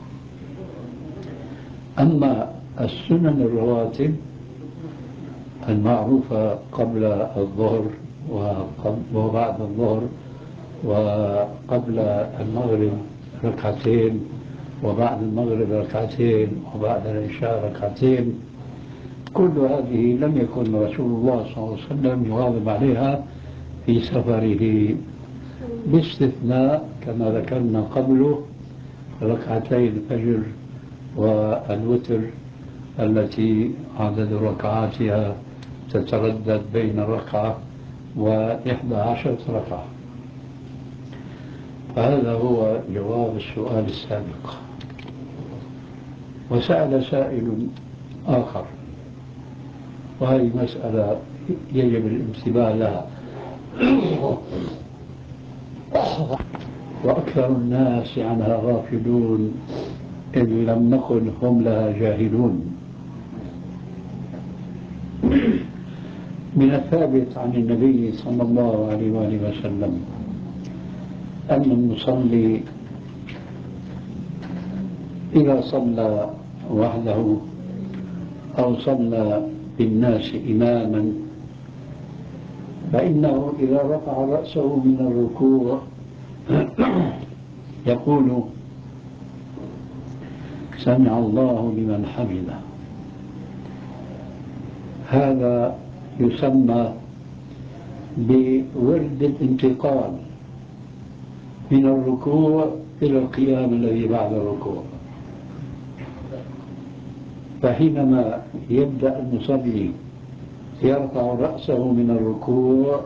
أما السنن الرواتب المعروفة قبل الظهر وبعد الظهر وقبل المغرب ركعتين وبعد المغرب ركعتين وبعد العشاء ركعتين، كل هذه لم يكن رسول الله صلى الله عليه وسلم يواظب عليها في سفره، باستثناء كما ذكرنا قبله ركعتي الفجر والوتر التي عدد ركعاتها تتردد بين ركعة وإحدى عشرة ركعة. فهذا هو جواب السؤال السابق. وسأل سائل آخر، وهذه مسألة يجب الانتباه لها، وأكثر الناس عنها غافلون إن لم نقل هم لها جاهلون. من الثابت عن النبي صلى الله عليه وآله وسلم أن المصلي إذا صلى وحده أو صلى بالناس إماما فإنه إذا رفع رأسه من الركوع يقول سمع الله لمن حمده. هذا يسمى بورد الانتقال من الركوع إلى القيام الذي بعد الركوع. فحينما يبدأ المصلي يرفع رأسه من الركوع.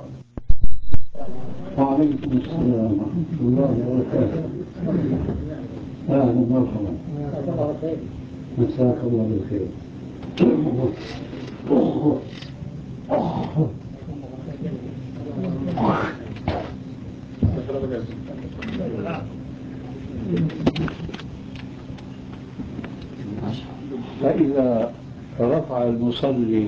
وعليكم السلام ورحمة الله وبركاته. أهلا ومرحبا، مساك الله بالخير. فإذا رفع المصلي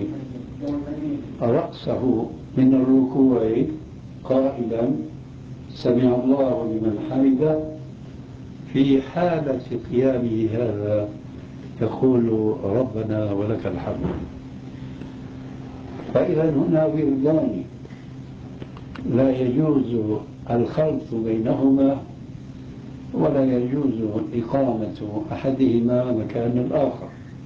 رأسه من الركوع قائلا سمع الله لمن حمده، في حالة قيامه هذا يقول ربنا ولك الحمد. فإذا هنا وردان لا يجوز الخلط بينهما ولا يجوز إقامة أحدهما مكان الآخر.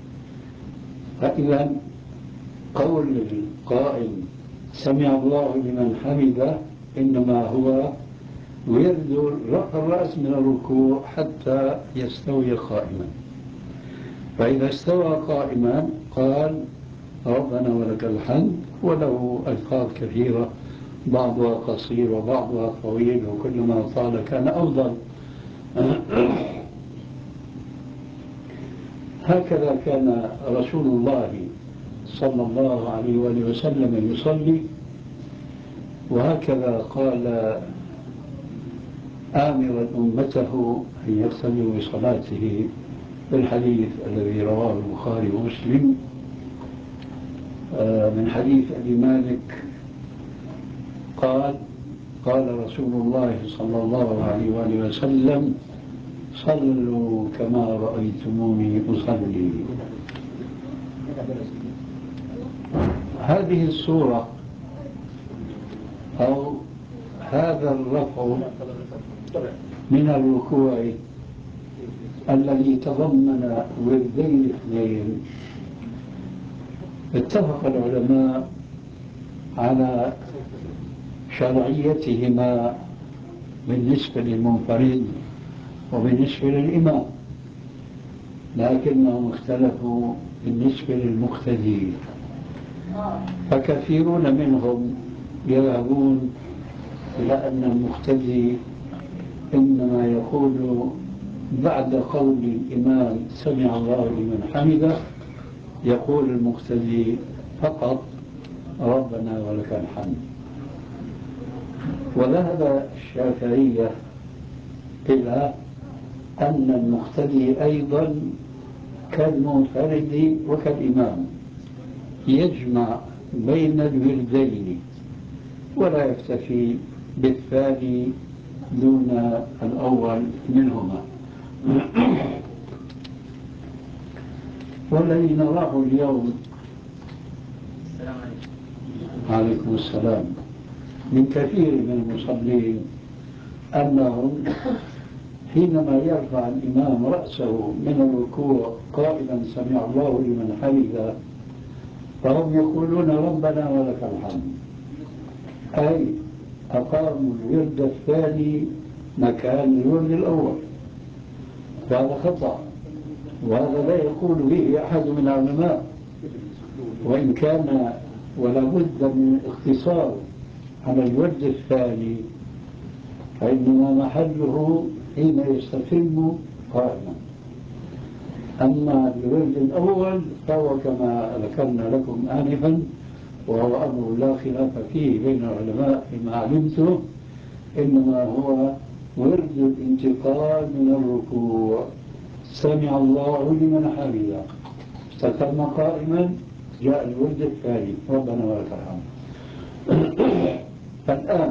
فإذا قول القائل سمع الله لمن حمده إنما هو ويرد رفع الرأس من الركوع حتى يستوي قائما. فإذا استوى قائما قال ربنا ولك الحمد، وله ألفاظ كثيرة بعضها قصير وبعضها طويل وكلما طال كان أفضل. هكذا كان رسول الله صلى الله عليه وآله وسلم يصلي، وهكذا قال آمرا أمته أن يقتدوا بصلاته في الحديث الذي رواه البخاري ومسلم من حديث أبي مالك قال قال رسول الله صلى الله عليه وآله وسلم صلوا كما رأيتموني أصلي. هذه الصورة أو هذا الرفع من الركوع الذي تضمن وردين اثنين اتفق العلماء على شرعيتهما بالنسبة للمنفرد وبالنسبة للإمام، لكنهم اختلفوا بالنسبة للمقتدي. فكثيرون منهم يذهبون إلى أن المقتدي إنما يقول بعد قول الإمام سمع الله لمن حمده يقول المقتدي فقط ربنا ولك الحمد. وذهب الشافعية إلى أن المقتدي أيضا كالمنفرد وكالإمام يجمع بين الوردين، ولا يكتفي بالثاني دون الأول منهما. والذي نراه اليوم السلام عليكم. عليكم السلام من كثير من المصلين أنهم حينما يرفع الإمام رأسه من الركوع قائلا سمع الله لمن حمده فهم يقولون ربنا ولك الحمد، أي أقاموا الورد الثاني مكان الورد الأول، وهذا خطأ، وهذا لا يقول به أحد من العلماء، وإن كان ولا بد من الاختصار على الورد الثاني فإنما محله حين يستتم قائما. أما الورد الأول فهو كما ذكرنا لكم آنفا وهو أمر لا خلاف فيه بين العلماء فيما علمته، إنما هو ورد الانتقال من الركوع سمع الله لمن حمده استتم قائما جاء الورد الثاني ربنا ولك الحمد. فالآن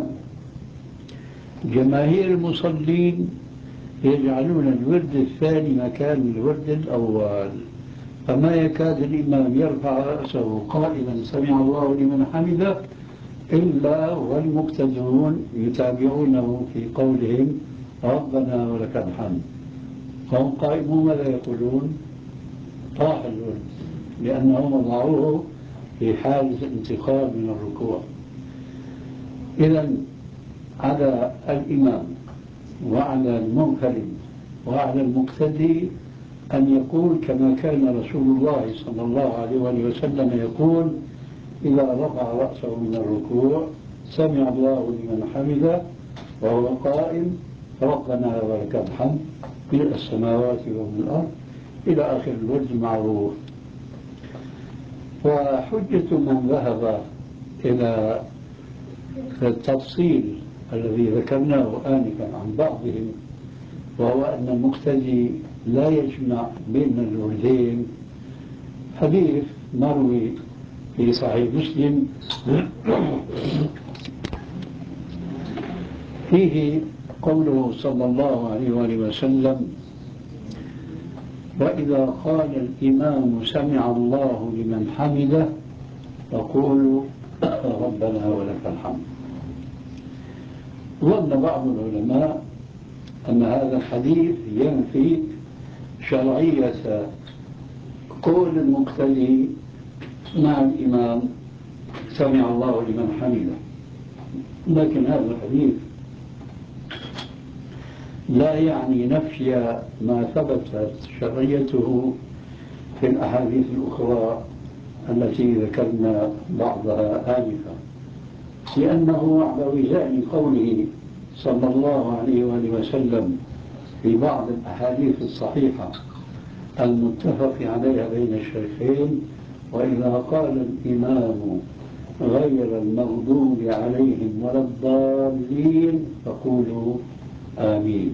جماهير المصلين يجعلون الورد الثاني مكان الورد الأول، فما يكاد الإمام يرفع رأسه قائلا سمع الله لمن حمده إلا والمقتدون يتابعونه في قولهم ربنا ولك الحمد، فهم قائمون ماذا يقولون؟ طاح الورد لأنهم وضعوه في حالة الانتقال من الركوع. إذا على الإمام وعلى المنفرد وعلى المقتدي أن يقول كما كان رسول الله صلى الله عليه وسلم يقول إذا رفع رأسه من الركوع سمع الله لمن حمده وهو قائم ربنا ولك الحمد ملء السماوات ومن الأرض إلى آخر الورد المعروف. وحجة من ذهب إلى التفصيل الذي ذكرناه آنفا عن بعضهم وهو أن المقتدي لا يجمع بين الوردين حديث مروي في صحيح مسلم فيه قوله صلى الله عليه وآله وسلم وإذا قال الإمام سمع الله لمن حمده فقولوا ربنا ولك الحمد. ظن بعض العلماء أن هذا الحديث ينفي شرعية قول المقتدي مع الإمام سمع الله لمن حمده، لكن هذا الحديث لا يعني نفي ما ثبتت شرعيته في الأحاديث الأخرى التي ذكرنا بعضها آنفا، لأنه على وزان قوله صلى الله عليه وآله وسلم في بعض الأحاديث الصحيحة المتفق عليها بين الشيخين وإذا قال الإمام غير المغضوب عليهم ولا الضالين فقولوا آمين.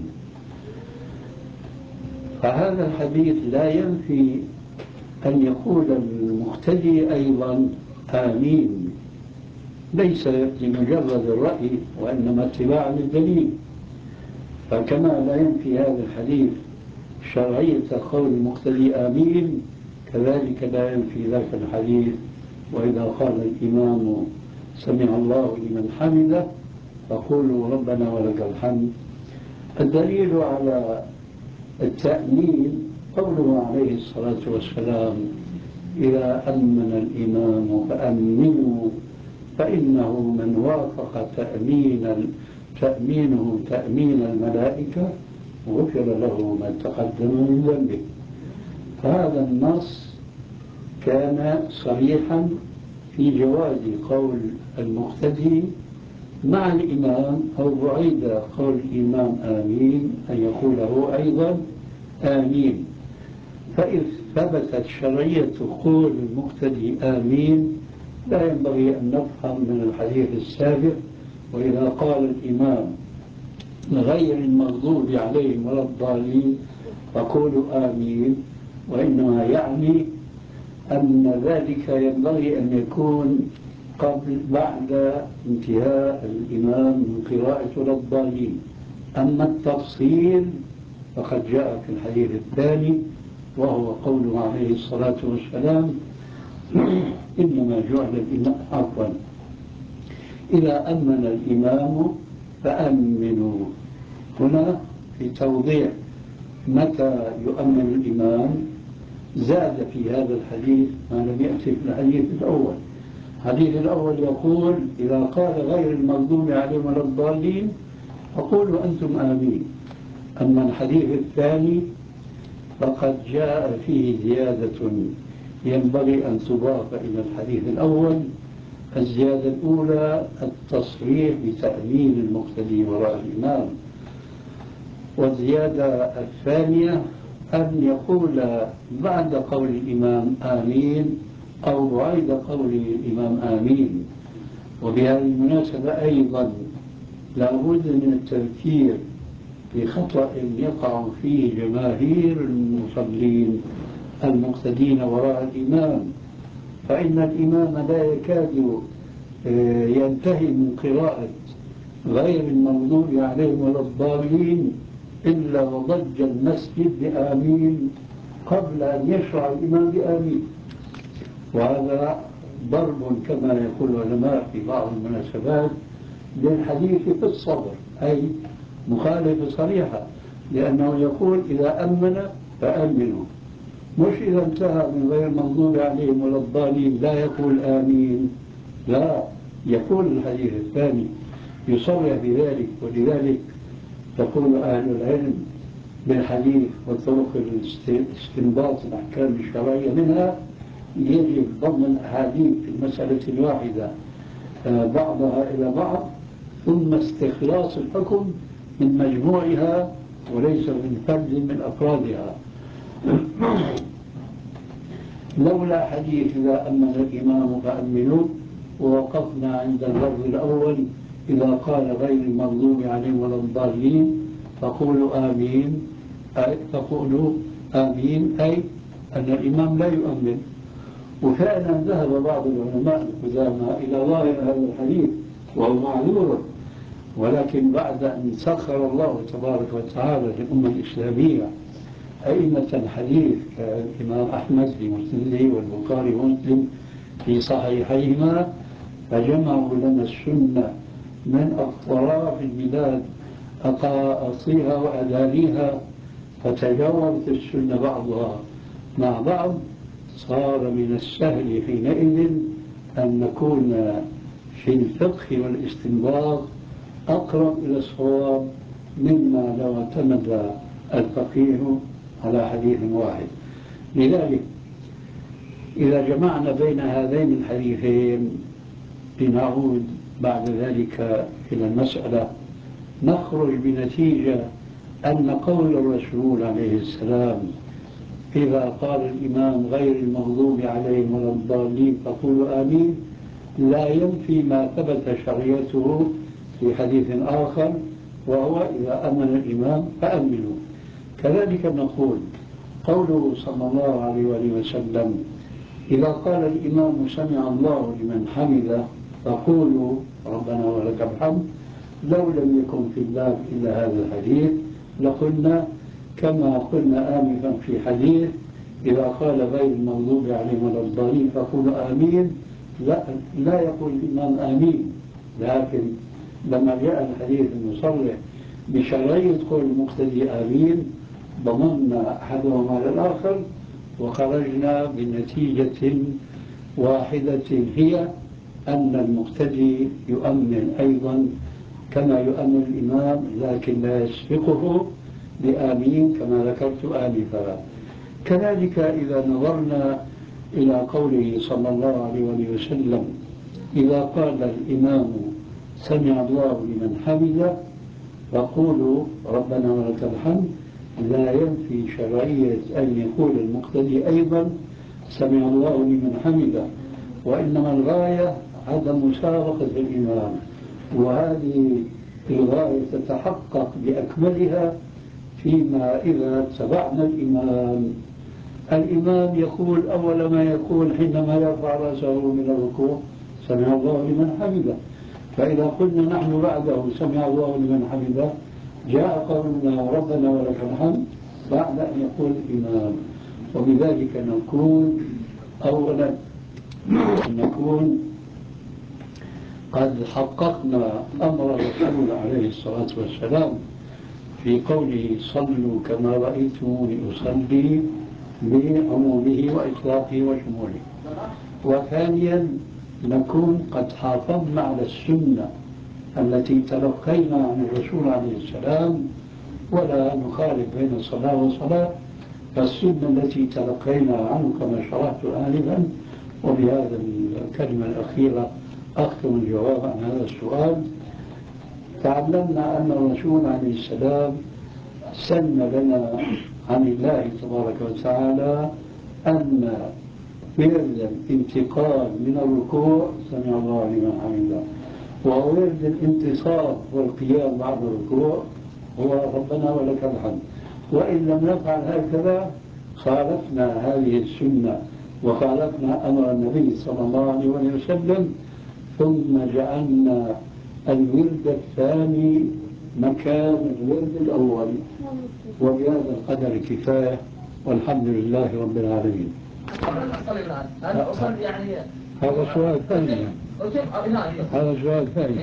فهذا الحديث لا ينفي أن يقول المقتدي أيضا آمين، ليس لمجرد الرأي وإنما اتباعا للدليل. فكما لا ينفي هذا الحديث شرعية قول المقتدي آمين كذلك لا ينفي ذاك الحديث وإذا قال الإمام سمع الله لمن حمده فقولوا ربنا ولك الحمد. الدليل على التأمين قوله عليه الصلاة والسلام إذا أمن الإمام فأمنوا فإنه من وافق تأمين تأمينه تأمين الملائكة غفر له ما تقدم من ذنبه. هذا النص كان صريحا في جواز قول المقتدي مع الإمام أو بعيد قول الإمام آمين أن يقوله أيضا آمين. فإذ ثبتت شرعية قول المقتدي آمين لا ينبغي أن نفهم من الحديث السابق وإذا قال الإمام غير المغضوب عليهم ولا الضالين فقولوا آمين، وإنما يعني أن ذلك ينبغي أن يكون قبل بعد انتهاء الإمام من قراءة ولا الضالين. أما التفصيل فقد جاء في الحديث الثاني وهو قوله عليه الصلاة والسلام إنما جعل الإمام عفوا إذا أمن الإمام فأمنوا. هنا في توضيح متى يؤمن الإمام زاد في هذا الحديث ما لم يأتي في الحديث الأول. الحديث الأول يقول إذا قال غير المغضوب عليهم ولا الضالين فقولوا أنتم آمين. أما الحديث الثاني فقد جاء فيه زيادة ينبغي أن تضاف إلى الحديث الأول. الزيادة الأولى التصريح بتأمين المقتدي وراء الإمام، والزيادة الثانية أن يقول بعد قول الإمام آمين أو بعد قول الإمام آمين. وبهذه المناسبة أيضا لا بد من التذكير بخطأ يقع فيه جماهير المصلين المقتدين وراء الإمام، فإن الإمام لا يكاد ينتهي من قراءة غير المغضوب عليهم ولا الضالين إلا وضج المسجد بآمين قبل أن يشرع الإمام بآمين. وهذا ضرب كما يقول العلماء في بعض المناسبات للحديث في الصدر، أي مخالفة صريحة، لأنه يقول إذا أمن فأمنوا، مش إذا انتهى من غير المغضوب عليهم ولا الضالين لا يقول آمين، لا، يقول الحديث الثاني يصرح بذلك. ولذلك يقول أهل العلم بالحديث وطرق الاستنباط الأحكام الشرعية منها يجب ضم الأحاديث في المسألة الواحدة بعضها إلى بعض ثم استخلاص الحكم من مجموعها وليس من فرد من أفرادها. لولا حديث إذا أمن الإمام فأمنوا ووقفنا عند اللفظ الأول إذا قال غير المغضوب عليهم ولا الضالين فقولوا آمين، أي فقولوا آمين أي أن الإمام لا يؤمن. وفعلا ذهب بعض العلماء القدامى إلى ظاهر هذا الحديث وهو معذور، ولكن بعد أن سخر الله تبارك وتعالى للأمة الإسلامية أئمة الحديث كالإمام أحمد في مسنده والبخاري ومسلم في صحيحيهما فجمعوا لنا السنة من أطراف البلاد أقاصيها وأداريها، فتجاورت السنة بعضها مع بعض، صار من السهل حينئذ أن نكون في الفقه والاستنباط أقرب إلى الصواب مما لو اعتمد الفقيه على حديث واحد. لذلك إذا جمعنا بين هذين الحديثين لنعود بعد ذلك إلى المسألة نخرج بنتيجة أن قول الرسول عليه السلام إذا قال الإمام غير المغضوب عليهم ولا الضالين فقولوا آمين لا ينفي ما ثبت شرعيته في حديث آخر وهو إذا أمن الإمام فأمنوا. كذلك نقول قوله صلى الله عليه وآله وسلم إذا قال الإمام سمع الله لمن حمده فقولوا ربنا ولك الحمد، لو لم يكن في الباب إلا هذا الحديث لقلنا كما قلنا آنفا في حديث إذا قال غير المغضوب عليهم ولا الضالين فقولوا آمين، لا, لا يقول الإمام آمين، لكن لما جاء الحديث المصرح بشرعية قول المقتدي آمين ضمننا أحدهما على الآخر وخرجنا بنتيجة واحدة هي أن المقتدي يؤمن أيضا كما يؤمن الإمام لكن لا يسبقه بآمين كما ذكرت آنفا. كذلك إذا نظرنا إلى قوله صلى الله عليه وسلم إذا قال الإمام سمع الله لمن حمده فقولوا ربنا ولك الحمد لا ينفي شرعية أن يقول المقتدي أيضا سمع الله لمن حمده، وإنما الغاية عدم مسابقة الإمام، وهذه الغاية تتحقق بأكملها فيما إذا اتبعنا الإمام. الإمام يقول أول ما يقول حينما يرفع رأسه من الركوع سمع الله لمن حمده. فإذا قلنا نحن بعده سمع الله لمن حمده جاء قولنا ربنا ولك الحمد بعد أن يقول الإمام. وبذلك نكون أولا نكون قد حققنا أمر الرسول عليه الصلاة والسلام في قوله صلوا كما رأيتموني أصلي بعمومه وإطلاقه وشموله. وثانيا نكون قد حافظنا على السنة التي تلقينا عن الرسول عليه السلام ولا نخالف بين صلاة وصلاة، فالسنة التي تلقينا عنه كما شرحت آنفا. وبهذا الكلمة الأخيرة أختم الجواب عن هذا السؤال. تعلمنا أن الرسول عليه السلام سن لنا عن الله تبارك وتعالى أن ورد الانتقال من الركوع سمع الله لمن حمده، وورد الانتصاب والقيام بعد الركوع هو ربنا ولك الحمد. وإن لم نفعل هكذا خالفنا هذه السنة وخالفنا أمر النبي صلى الله عليه وسلم. ثم جعلنا الورد الثاني مكان الورد الأول. وبهذا القدر كفاية والحمد لله رب العالمين. هذا أصلي يعني هذا سؤال ثاني. هذا سؤال ثاني.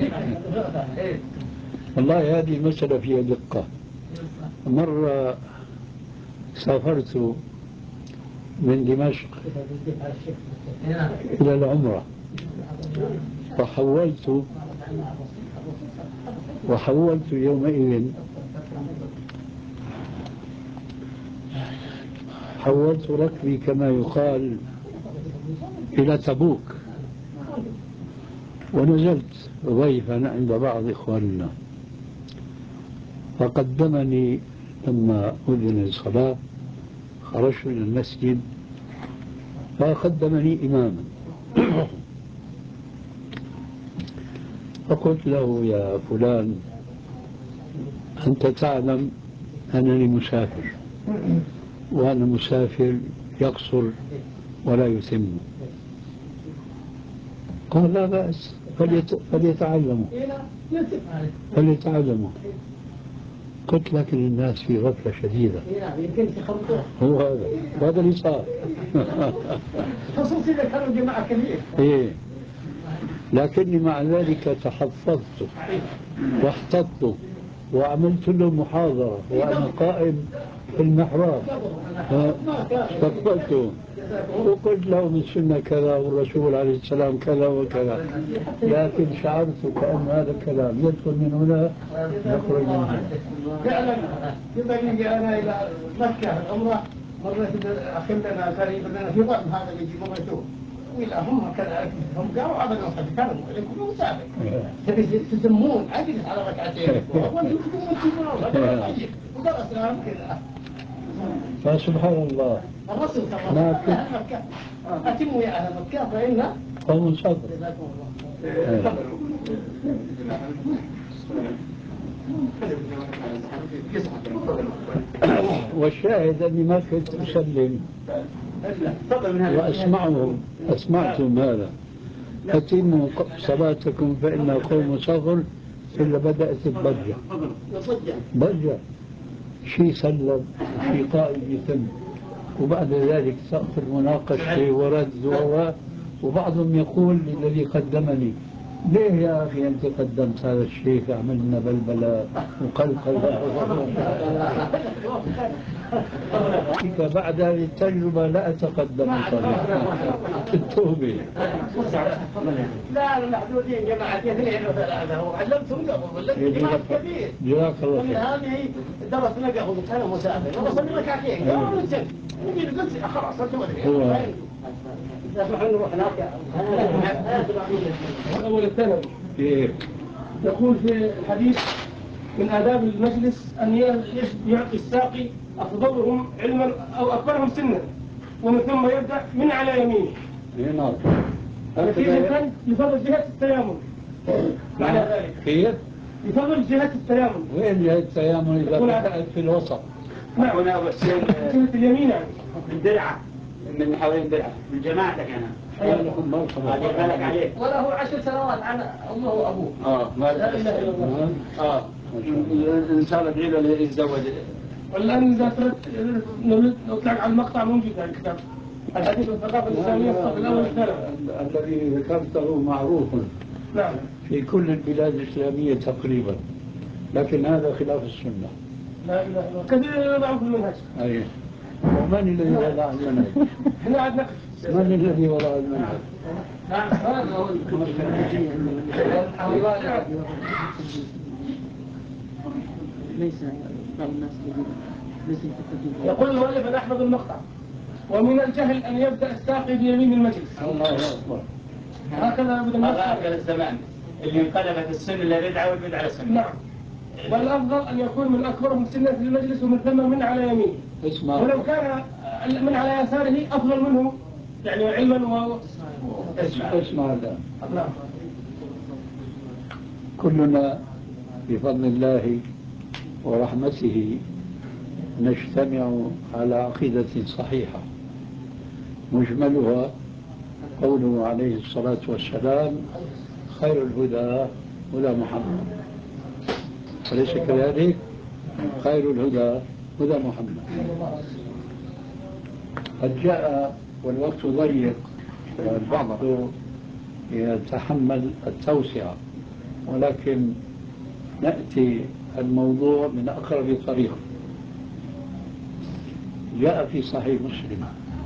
والله هذه مسألة فيها دقة. مرة سافرت من دمشق إلى العمرة وحولت وحولت يومئذ حولت ركبي كما يقال إلى تبوك، ونزلت ضيفا عند بعض إخواننا، فقدمني لما أذن الصلاة خرجت إلى المسجد فقدمني إماما فقلت له يا فلان أنت تعلم أنني مسافر، وأنا مسافر يقصر ولا يتم. قال لا بأس فليت... فليتعلموا فليتعلموا. قلت لكن الناس في غفلة شديدة. هو هذا وهذا اللي صار. خصوصي إذا كانوا جماعة كبيرة. إيه، لكني مع ذلك تحفظت واحتطت وعملت له محاضرة وأنا قائم في المحراب فاستقبلته وقلت له من السنة كذا والرسول عليه السلام كذا وكذا، لكن شعرت كأن هذا الكلام يدخل من هنا يخرج من هنا. فعلا يبقى أنا إلى مكة العمرة مرة أخي لنا قريب لنا في ضم هذا اللي يجي مرته ولا هم كذلك هم قالوا عملوا حد كانوا كلهم مسافر تبي تسمون أجلس على ركعتين ودرسنا كذا. فسبحان الله الرسول صلى الله عليه وسلم مكة أتموا يا أهل مكة فإن قوم صبر. والشاهد أني ما كنت أسلم وأسمعهم أسمعتهم هذا أتموا صلاتكم فإن قوم صغر إلا بدأت الضجة ضجة شيء سلم شيء قائد يتم، وبعد ذلك سقف المناقشة ورد وبعضهم يقول الذي قدمني ليه يا أخي أنت قدمت هذا الشيخ عملنا بلبلة وقلقلة. بعد هذه التجربة لا أتقدم صراحة التوبة. لا المحدودين جماعتين اثنين وثلاثة وعلمتهم قبل ولا جماعة كبير. جزاك الله خير. هذه درسنا قبل كان مسافر ورسلنا ركعتين قبل نسجل نجي قلت خلاص أنت ودري. نروح نروح هناك. الأول الثاني يقول في الحديث من آداب المجلس أن يعطي الساقي أفضلهم علما أو أكبرهم سنا ومن ثم يبدأ من على يمينه. نعم. نتيجة يفضل جهة التيامن. بعد ذلك. كيف؟ يفضل جهة التيامن. وين جهة التيامن إذا بدأت في الوسط؟ نعم. جهة اليمين يعني. الدرعة. من حوالين درعا من جماعتك أنا. لكم ما هذه بالك عليه. وله عشر سنوات عن أمه وأبوه. آه ما لا إله إلا الله. آه الإنسان بعيد اللي يتزوج. والآن إذا تركت نطلع على المقطع موجود على الكتاب. الحديث والثقافة الإسلامية الصف الأول والثاني. الذي ذكرته معروف نعم. في كل البلاد الإسلامية تقريبا، لكن هذا خلاف السنة. لا إله إلا الله. كثير يضعوا في المنهج. أي. ومن الذي وضع المنهج؟ احنا عاد نقف. من الذي وضع المنهج؟ نعم هذا هو ليس بعض الناس ليس يتقدم. يقول المؤلف أن أحمد المقطع ومن الجهل أن يبدأ الساقي بيمين المجلس. الله أكبر. هكذا بدأ المقطع. هذا الزمان اللي انقلبت السنة إلى بدعة والبدعة السنة. نعم. والأفضل أن يكون من أكبرهم سنا في المجلس ومن ثم من على يمينه. اسمع. ولو كان من على يساره أفضل منه يعني علما و اسمع اسمع الآن. نعم. كلنا بفضل الله ورحمته نجتمع على عقيدة صحيحة مجملها قوله عليه الصلاة والسلام: خير الهدى هدى محمد. أليس كذلك؟ خير الهدى هدى محمد. قد جاء والوقت ضيق والبعض يتحمل التوسعة، ولكن نأتي الموضوع من أقرب طريق. جاء في صحيح مسلم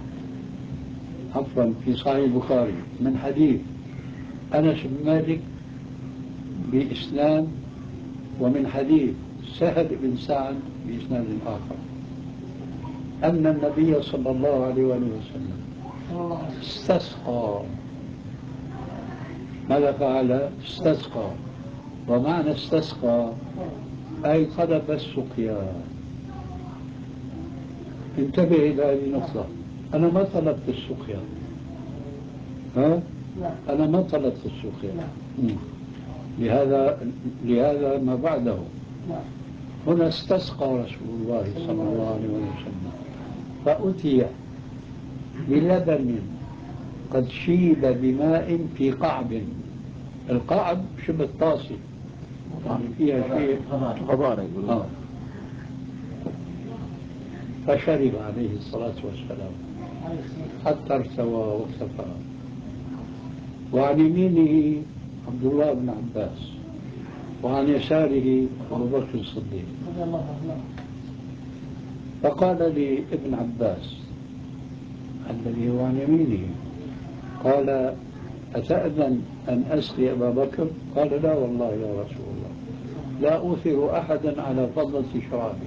عفوا في صحيح البخاري من حديث أنس بن مالك بإسناد، ومن حديث سهل بن سعد بإسناد آخر، أن النبي صلى الله عليه وسلم استسقى. ماذا فعل؟ استسقى. ومعنى استسقى أي طلب السقيا. انتبه إلى هذه النقطة. أنا ما طلبت السقيا. ها؟ أنا ما طلبت السقيا. لهذا لهذا ما بعده. هنا استسقى رسول الله صلى الله عليه وسلم، فأتي بلبن قد شيب بماء في قعب. القعب شبه الطاسة يعني فيها شيء غبارة. آه. فشرب عليه الصلاة والسلام حتى ارتوى واكتفى. وعن يمينه عبد الله بن عباس، وعن يساره أبو بكر الصديق. فقال لي ابن عباس الذي هو عن يمينه، قال: أتأذن أن أسقي أبا بكر؟ قال: لا والله يا رسول الله، لا أوثر أحدا على فضلة شرابه.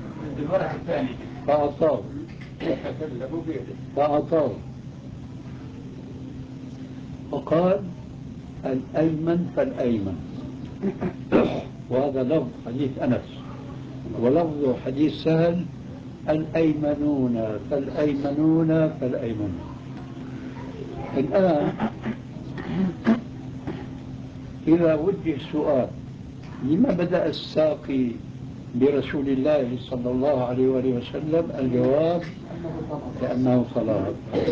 فأعطاه فأعطاه وقال: الأيمن فالأيمن. وهذا لفظ حديث أنس، ولفظ حديث سهل: الأيمنون فالأيمنون فالأيمنون. الآن إذا وجه السؤال: لما بدأ الساقي برسول الله صلى الله عليه وآله وسلم؟ الجواب: لأنه صلاة.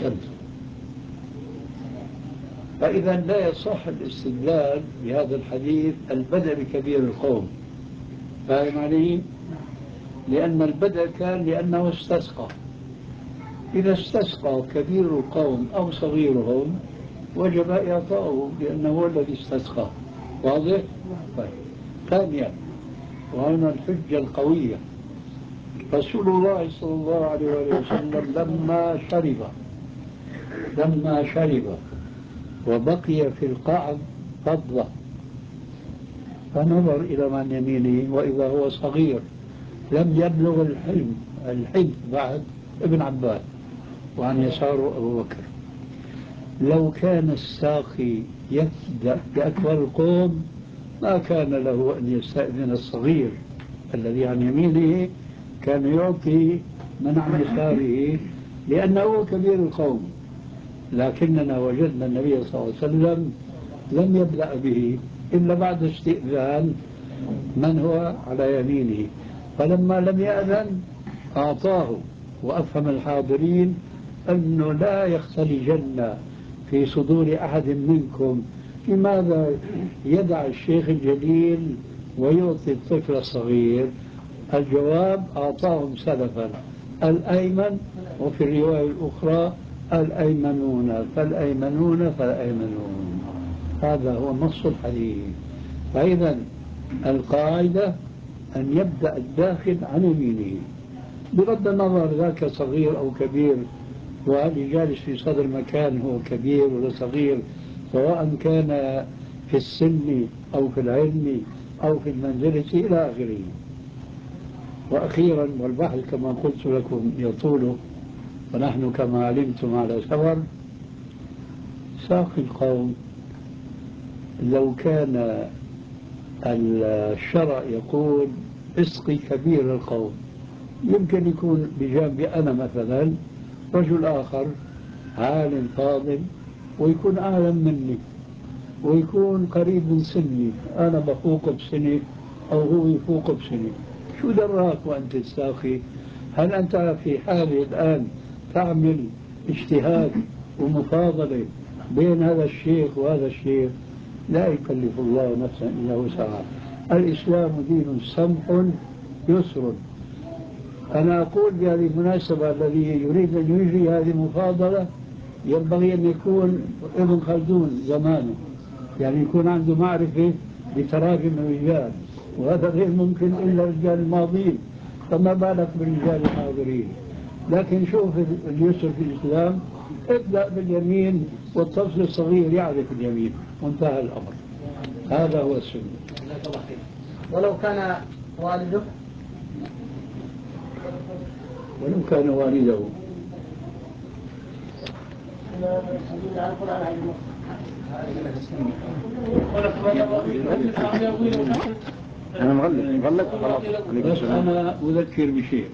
فإذا لا يصح الاستدلال بهذا الحديث البدء بكبير القوم. فاهم علي؟ لأن البدء كان لأنه استسقى. إذا استسقى كبير القوم أو صغيرهم وجب إعطاؤه لأنه هو الذي استسقى. واضح؟ طيب. ثانيا، وهنا الحجة القوية: رسول الله صلى الله عليه وسلم لما شرب لما شرب وبقي في القعب فضة، فنظر إلى من يمينه وإذا هو صغير لم يبلغ الحلم الحلم بعد، ابن عباس، وعن يساره أبو بكر. لو كان الساقي يبدأ بأكبر القوم ما كان له أن يستأذن الصغير الذي عن يمينه، كان يعطي من عن يساره لأنه كبير القوم. لكننا وجدنا النبي صلى الله عليه وسلم لم يبدأ به إلا بعد استئذان من هو على يمينه، فلما لم يأذن أعطاه، وأفهم الحاضرين أنه لا يختلجن في صدور أحد منكم، لماذا يدع الشيخ الجليل ويعطي الطفل الصغير؟ الجواب أعطاهم سلفا الأيمن، وفي الرواية الأخرى الأيمنون فالأيمنون فالأيمنون. هذا هو نص الحديث. فإذا القاعدة أن يبدأ الداخل عن يمينه بغض النظر ذاك صغير أو كبير، وهل جالس في صدر مكان هو كبير ولا صغير، سواء كان في السن أو في العلم أو في المنزلة إلى آخره. وأخيرا، والبحث كما قلت لكم يطول ونحن كما علمتم على سفر، ساقي القوم لو كان الشرع يقول اسقي كبير القوم، يمكن يكون بجانبي أنا مثلا رجل آخر عالم فاضل ويكون أعلم مني ويكون قريب من سني، أنا بفوق بسنة أو هو يفوق بسنة، شو دراك وأنت تساقي؟ هل أنت في حالة الآن تعمل اجتهاد ومفاضلة بين هذا الشيخ وهذا الشيخ؟ لا يكلف الله نفسا إلا وسعها. الإسلام دين سمح يسر. أنا أقول بهذه المناسبة الذي يريد أن يجري هذه المفاضلة ينبغي أن يكون ابن خلدون زمانه، يعني يكون عنده معرفة بتراجم الرجال، وهذا غير ممكن إلا الرجال الماضيين، فما بالك بالرجال الحاضرين. لكن شوف اليسر في الإسلام، ابدأ باليمين والطفل الصغير يعرف اليمين وانتهى الأمر. هذا هو السنة. ولو كان والده ولو كان والده أنا مغلق مغلق خلاص. بس أنا أذكر بشيء،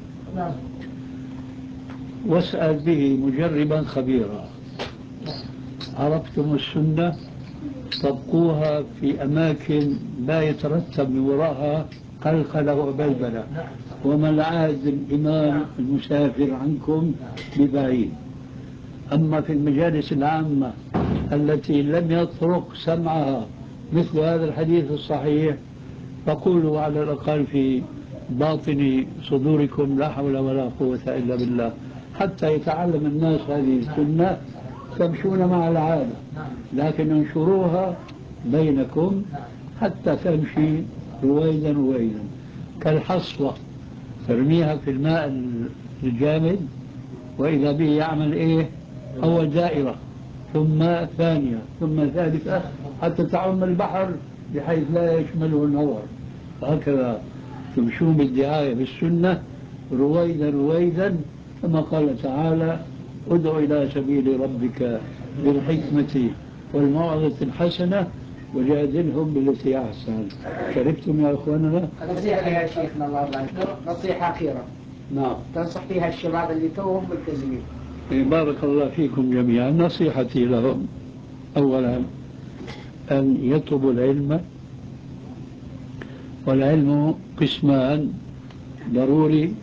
واسأل به مجربا خبيرا. عرفتم السنة طبقوها في أماكن لا يترتب من وراءها قلقلة وبلبلة، ومن عاد الإمام المسافر عنكم ببعيد. أما في المجالس العامة التي لم يطرق سمعها مثل هذا الحديث الصحيح، فقولوا على الأقل في باطن صدوركم لا حول ولا قوة إلا بالله، حتى يتعلم الناس هذه السنة. تمشون مع العادة لكن انشروها بينكم حتى تمشي رويدا رويدا، كالحصوة ترميها في الماء الجامد وإذا به يعمل إيه؟ أول دائرة ثم ثانية ثم ثالثة حتى تعم البحر بحيث لا يشمله النور. هكذا تمشون بالدعاية بالسنة رويدا رويدا، كما قال تعالى ادع إلى سبيل ربك بالحكمة والموعظة الحسنة وجادلهم بالتي أحسن. شرفتم يا أخواننا؟ نصيحة يا شيخنا الله يرضى عنك، نصيحة أخيرة. نعم. تنصح فيها الشباب اللي توهم ملتزمين. بارك الله فيكم جميعا. نصيحتي لهم أولا أن يطلبوا العلم، والعلم قسمان: ضروري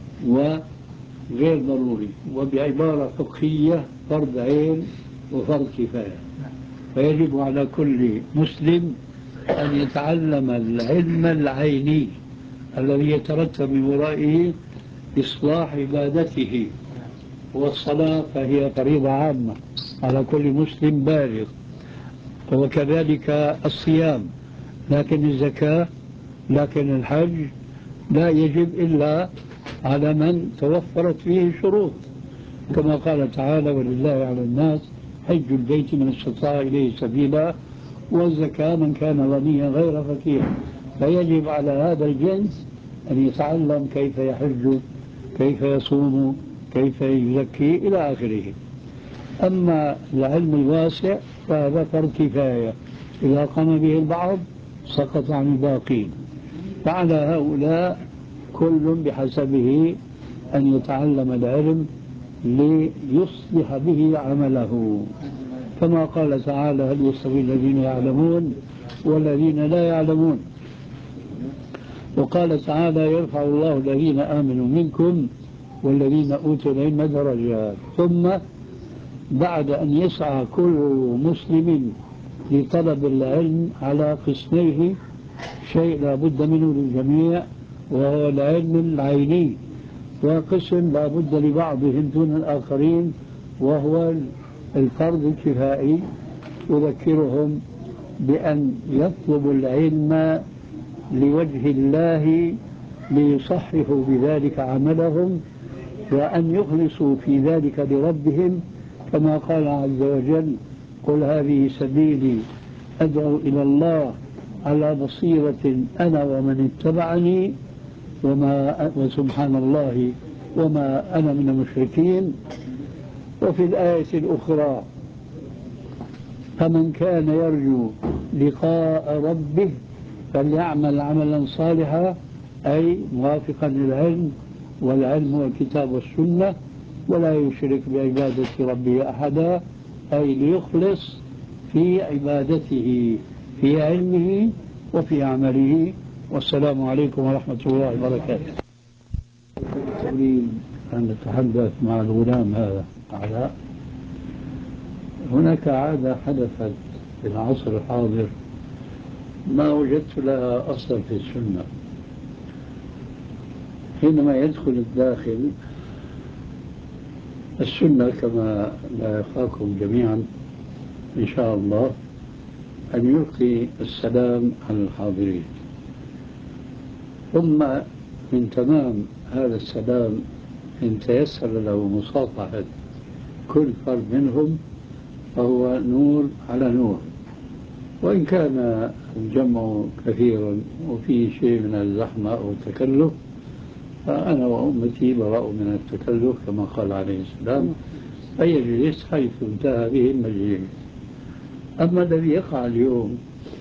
وغير ضروري، وبعبارة فقهية فرض عين وفرض كفاية. فيجب على كل مسلم أن يتعلم العلم العيني الذي يترتب من ورائه إصلاح عبادته، والصلاة فهي فريضة عامة على كل مسلم بالغ، وكذلك الصيام، لكن الزكاة لكن الحج لا يجب إلا على من توفرت فيه شروط، كما قال تعالى ولله على الناس حج البيت من استطاع إليه سبيلا، والزكاة من كان غنيا غير فقير. فيجب على هذا الجنس أن يتعلم كيف يحج، كيف يصوم، كيف يزكي إلى آخره. أما العلم الواسع فهذا فرض كفاية، إذا قام به البعض سقط عن الباقين. فعلى هؤلاء كل بحسبه أن يتعلم العلم ليصلح به عمله، كما قال تعالى هل يستوي الذين يعلمون والذين لا يعلمون. وقال تعالى يرفع الله الذين آمنوا منكم والذين أوتوا العلم درجات. ثم بعد أن يسعى كل مسلم لطلب العلم على قسميه، شيء لا بد منه للجميع وهو العلم العيني، وقسم لا بد لبعضهم دون الآخرين وهو الفرض الكفائي. أذكرهم بأن يطلبوا العلم لوجه الله ليصححوا بذلك عملهم، وأن يخلصوا في ذلك لربهم، كما قال عز وجل: قل هذه سبيلي أدعو إلى الله على بصيرة أنا ومن اتبعني وما وسبحان الله وما أنا من المشركين. وفي الآية الأخرى: فمن كان يرجو لقاء ربه فليعمل عملا صالحا، أي موافقا للعلم، والعلم هو الكتاب والسنة، ولا يشرك بعبادة ربه أحدا، أي ليخلص في عبادته في علمه وفي عمله. والسلام عليكم ورحمة الله وبركاته. أريد أن نتحدث مع الغلام هذا على هناك عادة حدثت في العصر الحاضر ما وجدت لها أصل في السنة. حينما يدخل الداخل، السنة كما لا يخاكم جميعا إن شاء الله أن يلقي السلام على الحاضرين، ثم من تمام هذا السلام إن تيسر له مصافحة كل فرد منهم فهو نور على نور، وإن كان الجمع كثيرا وفيه شيء من الزحمة أو التكلف فأنا وأمتي براء من التكلف كما قال عليه السلام: فيجلس حيث انتهى به المجلس. أما الذي يقع اليوم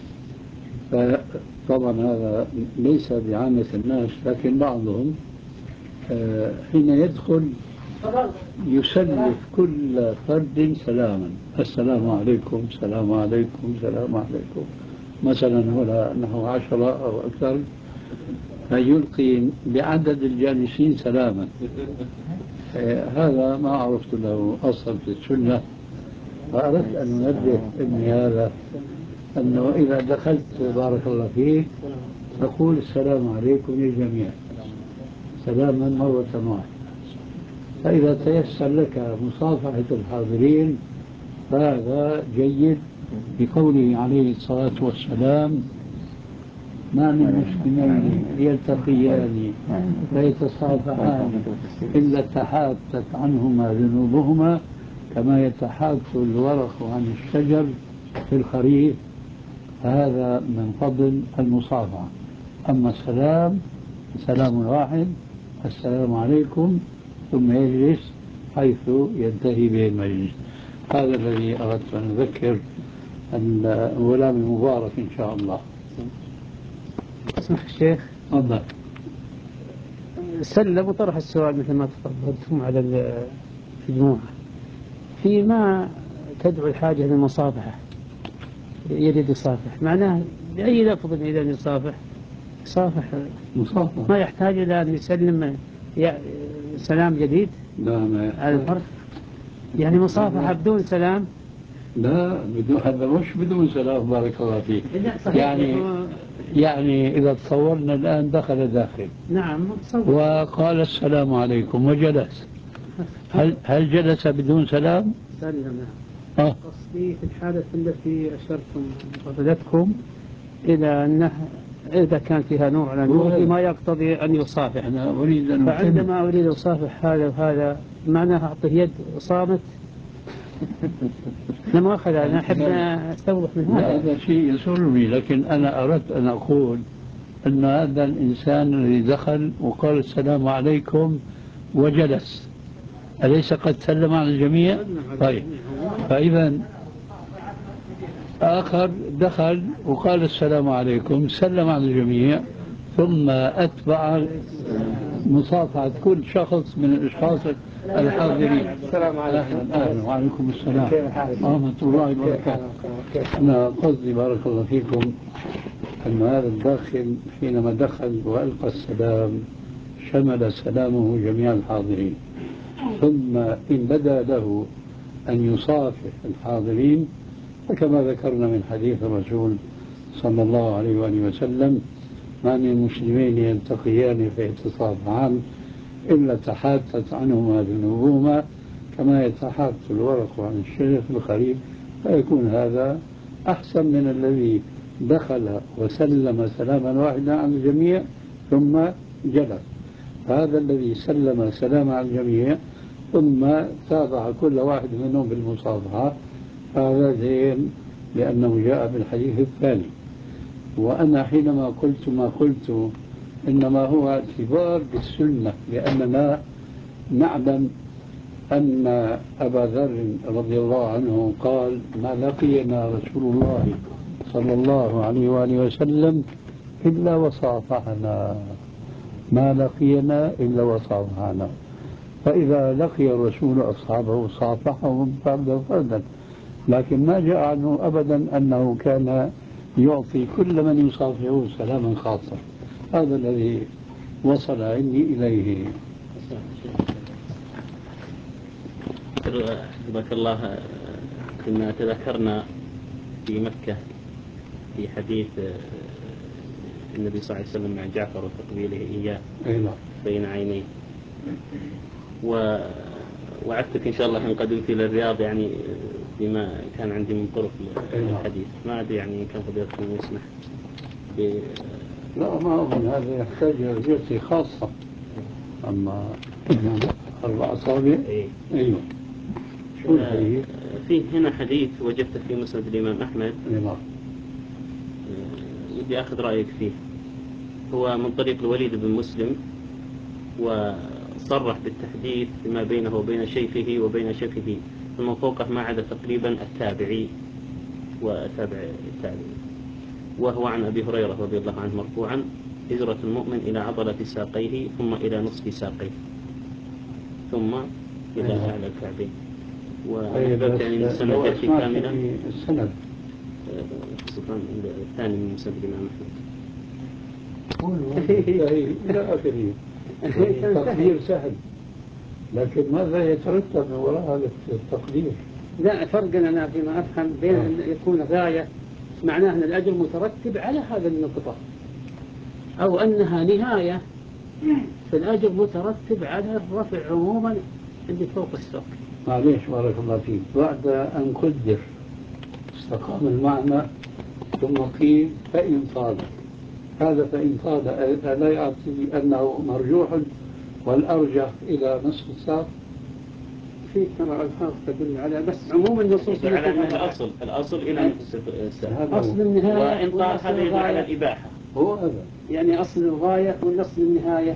فطبعا هذا ليس بعامة الناس، لكن بعضهم حين يدخل يسلف كل فرد سلاما: السلام عليكم، السلام عليكم، السلام عليكم، مثلا هنا نحو عشرة أو أكثر، فيلقي بعدد الجالسين سلاما. هذا ما عرفت له أصلا في السنة، فأردت أن أنبه ابني هذا أنه إذا دخلت بارك الله فيك تقول السلام عليكم للجميع سلاما مرة واحدة. فإذا تيسر لك مصافحة الحاضرين فهذا جيد، بقوله عليه الصلاة والسلام: ما من مسلمين يلتقيان فيتصافحان إلا تحاتت عنهما ذنوبهما كما يتحات الورق عن الشجر في الخريف. هذا من فضل المصافحة. أما السلام سلام واحد: السلام عليكم، ثم يجلس حيث ينتهي به المجلس. هذا الذي أردت أن أذكر الغلام المبارك إن شاء الله. اسمح الشيخ. تفضل. سلم وطرح السؤال مثل ما تفضلتم على المجموعة فيما تدعو الحاجة للمصافحة، يريد يصافح، معناه بأي لفظ إذا يصافح صافح مصافحة، ما يحتاج إلى أن يسلم سلام جديد. لا ما على الفرق يعني مصافحة بدون سلام. لا بدون، هذا مش بدون سلام بارك الله فيك. يعني يعني إذا تصورنا الآن دخل داخل نعم تصور وقال السلام عليكم وجلس، هل هل جلس بدون سلام؟ سلم. آه. قصدي في الحالة التي أشرتم فضلتكم إلى أنه إذا كان فيها نور على نور ما يقتضي أن يصافح. أنا أريد أن فعندما أريد أصافح هذا وهذا معناها أعطيه يد صامت. أنا ما أخذ، أنا أحب أستوضح من هذا. هذا شيء يسرني، لكن أنا أردت أن أقول أن هذا الإنسان الذي دخل وقال السلام عليكم وجلس أليس قد سلم على الجميع؟ طيب، فإذا آخر دخل وقال السلام عليكم سلم على الجميع ثم أتبع مصافحة كل شخص من الأشخاص الحاضرين. السلام عليكم. أهلا أهلا وعليكم السلام ورحمة الله وبركاته. أنا قصدي بارك الله فيكم أن هذا الداخل حينما دخل وألقى السلام شمل سلامه جميع الحاضرين. ثم إن بدا له أن يصافح الحاضرين فكما ذكرنا من حديث الرسول صلى الله عليه وآله وسلم: ما من مسلمين يلتقيان فيتصافحان إلا تحاتت عنهما ذنوبهما كما يتحات الورق عن الشجر في الخريف، فيكون هذا أحسن من الذي دخل وسلم سلاما واحدا عن الجميع ثم جلس. هذا الذي سلم سلام عن الجميع ثم تابع كل واحد منهم بالمصافحة هذا زين، لأنه جاء بالحديث الثاني. وأنا حينما قلت ما قلت إنما هو اعتبار بالسنة، لأننا نعلم أن أبا ذر رضي الله عنه قال: ما لقينا رسول الله صلى الله عليه وآله وسلم إلا وصافحنا، ما لقينا إلا وصافحنا. فإذا لقي الرسول أصحابه صافحهم فردا فردا، لكن ما جاء عنه أبدا أنه كان يعطي كل من يصافحه سلاما خاصا. هذا الذي وصل عندي إليه. حفظك الله، كما تذكرنا في مكة في حديث النبي صلى الله عليه وسلم مع جعفر وتقبيله إياه بين عينيه، ووعدتك إن شاء الله إن قدمت إلى الرياض يعني بما كان عندي من طرق الحديث، ما أدري يعني كان فضيلتكم يسمح ب... لا ما أظن هذا يحتاج إلى جلسة خاصة. أما أربع أصابع أيوه. شو الحديث؟ فيه هنا حديث وجدته في مسند الإمام أحمد، نعم. ودي أخذ رأيك فيه. هو من طريق الوليد بن مسلم، وصرح بالتحديث ما بينه وبين شيخه وبين شيخه ثم فوقه ما عدا تقريبا التابعي وتابع التابعي، وهو عن أبي هريرة رضي الله عنه مرفوعا: هجرة المؤمن إلى عضلة ساقيه ثم إلى نصف ساقيه ثم إلى أعلى الكعبين. وأحببت يعني من سنة جاتي كاملة السند سبحان الثاني من مسند الإمام أحمد إلى آخره. التقدير سهل، لكن ماذا يترتب من وراء هذا التقدير؟ لا فرق أنا فيما أفهم بين أن يكون غاية معناه أن الأجر مترتب على هذا النقطة، أو أنها نهاية فالأجر مترتب على الرفع عموما اللي فوق الساق. معليش بارك الله فيك، بعد أن قدر استقام المعنى ثم قيل فإن طال، هذا فإن طال لا يعطي أنه مرجوح والأرجح إلى نصف الساق؟ في ترى الفاظ تدل على بس عموم النصوص على أنه الأصل الأصل إلى نصف الساق، أصل النهاية، وإن طال هذا يدل على الإباحة. هو هذا يعني أصل الغاية والأصل النهاية.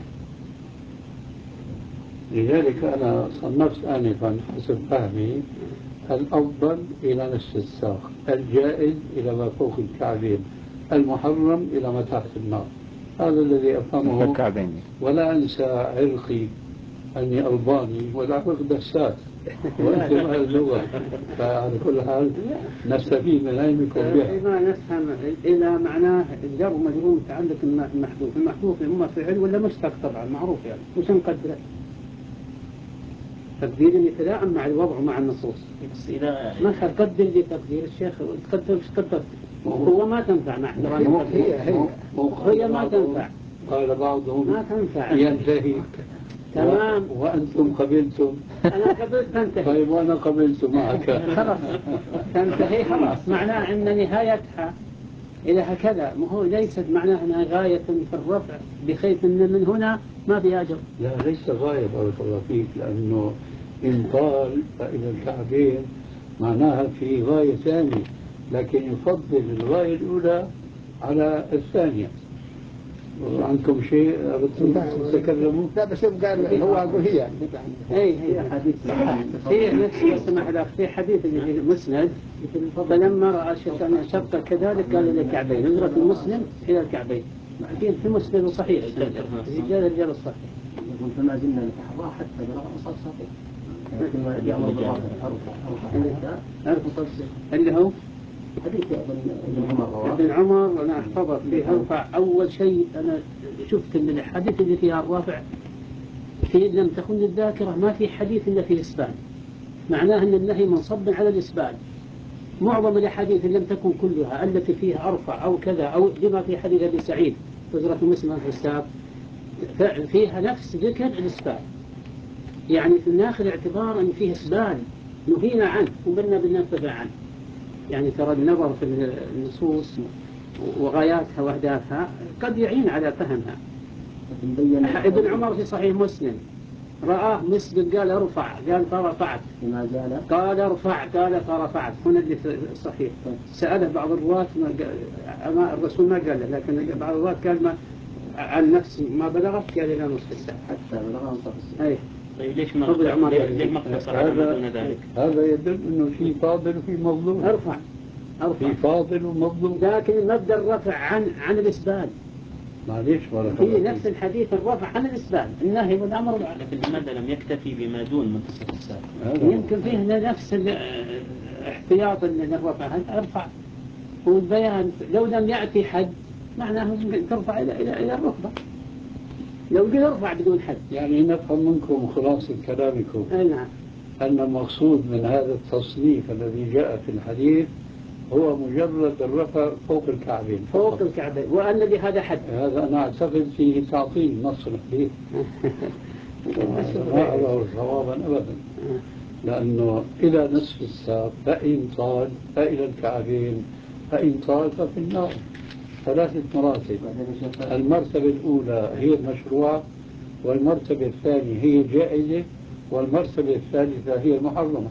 لذلك أنا صنفت آنفا حسب فهمي: الأفضل إلى نصف الساق، الجائز إلى ما فوق الكعبين، المحرم إلى ما تحت النار. هذا الذي أفهمه، ولا أنسى عرقي أني ألباني والعرق دسات وانتباه اللغة، فعلى كل حال نستفيد من علمكم بها. ما نفهم إلى معناه الجر مجرور متعلق المحذوف، المحذوف إما فعل ولا مشتق طبعا معروف، يعني وش نقدره؟ تقدير اللي يتلائم مع الوضع ومع النصوص. بس إذا ما تقدر لي تقدير الشيخ تقدر مش قدرت هو ما تنفع مع احترامي. هي هي هي ما تنفع. قال بعضهم ما تنفع ينتهي تمام وأنتم قبلتم. أنا قبلت تنتهي. طيب وأنا قبلت معك. خلاص تنتهي خلاص، معناه أن نهايتها إلى هكذا، ما هو ليست معناها أنها غاية في الرفع بخيف أن من هنا ما في أجر. لا ليس غاية بارك الله فيك، لأنه إن قال فإلى الكعبين معناها في غاية ثانية، لكن يفضل الغاية الأولى على الثانية. عندكم شيء أردتم تتكلموا؟ لا بس يبقى هو أقول هي اي هي حديث في نفس اسمح لك في حديث اللي في مسند، فلما راى الشيطان شق كذلك قال الى الكعبين، نظرة المسلم الى الكعبين. في في مسند صحيح رجال الرجال الصحيح. يقول فما زلنا نتحرى حتى بلغ نصاب ساقيه. اللي هو حديث ابن عمر ابن عمر. أنا أحفظه فيه الرفع. أول شيء أنا شفت من الحديث اللي فيها الرفع في لم تكن الذاكرة ما في حديث إلا في إسبال، معناه أن النهي منصب على الإسبال. معظم الأحاديث لم تكن كلها التي فيها أرفع أو كذا أو لما في حديث أبي سعيد وزرة مسلم في الساب فيها نفس ذكر الإسبال، يعني ناخذ اعتبار أن فيه إسبال نهينا عنه وبلنا بالنفذ عنه. يعني ترى النظر في النصوص وغاياتها وأهدافها قد يعين على فهمها. ابن عمر في صحيح مسلم رآه مسجد قال ارفع، قال فرفعت، قال ارفع قال فرفعت، هنا اللي صحيح. سأله بعض الرواة ما الرسول ما قال له، لكن بعض الرواة قال ما عن نفس ما بلغت قال إلى نصف الساعة حتى بلغ نصف الساعة. أي طيب ليش ما ليش ما اقتصر على ما دون ذلك؟ هذا يدل انه في فاضل وفي مظلوم. ارفع ارفع في فاضل ومظلوم، لكن مبدأ الرفع عن عن الإسبال. معليش بارك في الله نفس الحديث الرفع عن الإسبال، النهي والأمر. لكن لماذا لم يكتفي بما دون منتصف الساعة؟ يمكن فيه نفس الاحتياط ان الرفع ارفع والبيان. لو لم يأتي حد معناه ترفع إلى إلى إلى الركبة، لو قل ارفع بدون حد. يعني نفهم منكم خلاصة كلامكم نعم أن المقصود من هذا التصنيف الذي جاء في الحديث هو مجرد الرفع فوق الكعبين فوق الكعبين، وأن لهذا حد. هذا أنا أعتقد فيه تعطيل نص الحديث ما أراه صوابا أبدا، لأنه إلى نصف الساق فإن طال فإلى الكعبين فإن طال ففي النار. ثلاثة مراتب، المرتبة الأولى هي المشروعة، والمرتبة الثانية هي الجائزة، والمرتبة الثالثة هي المحرمة.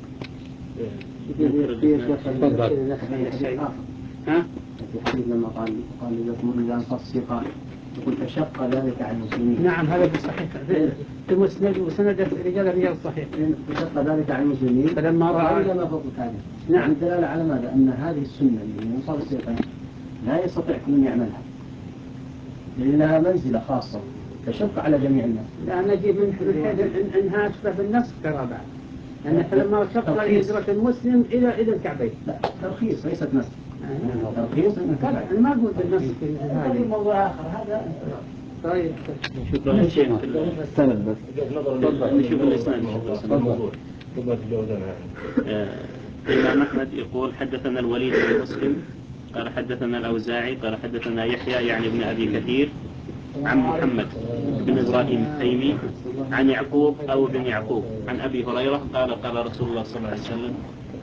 تفضل. ها؟ في حديث لما قال قال إذا تمر إلى أنصاف السقاء يقول فشق ذلك على المسلمين. نعم هذا بالصحيح في مسند وسند رجال الرجال الصحيح. فشق ذلك على المسلمين فلما رأى لما فوق الحاجة. نعم الدلالة على ماذا؟ أن هذه السنة اللي من أنصاف السقاء لا يستطيع كل من يعملها لأنها منزلة خاصة تشق على جميع الناس. لا نجيب من حيث انها اشبه بالنص قرابة، لأن لما شق هجرة المسلم إلى إلى الكعبين. لا ترخيص ليست نص. ترخيص أنا ما أقول بالنص في هذا الموضوع آخر هذا. طيب شكرا شيخ. السند بس نشوف الإسناد نشوف الموضوع. الإمام أحمد يقول حدثنا الوليد بن مسلم قال حدثنا الأوزاعي قال حدثنا يحيى يعني ابن أبي كثير عن محمد بن إبراهيم التيمي عن يعقوب أو بن يعقوب عن أبي هريرة قال قال رسول الله صلى الله عليه وسلم.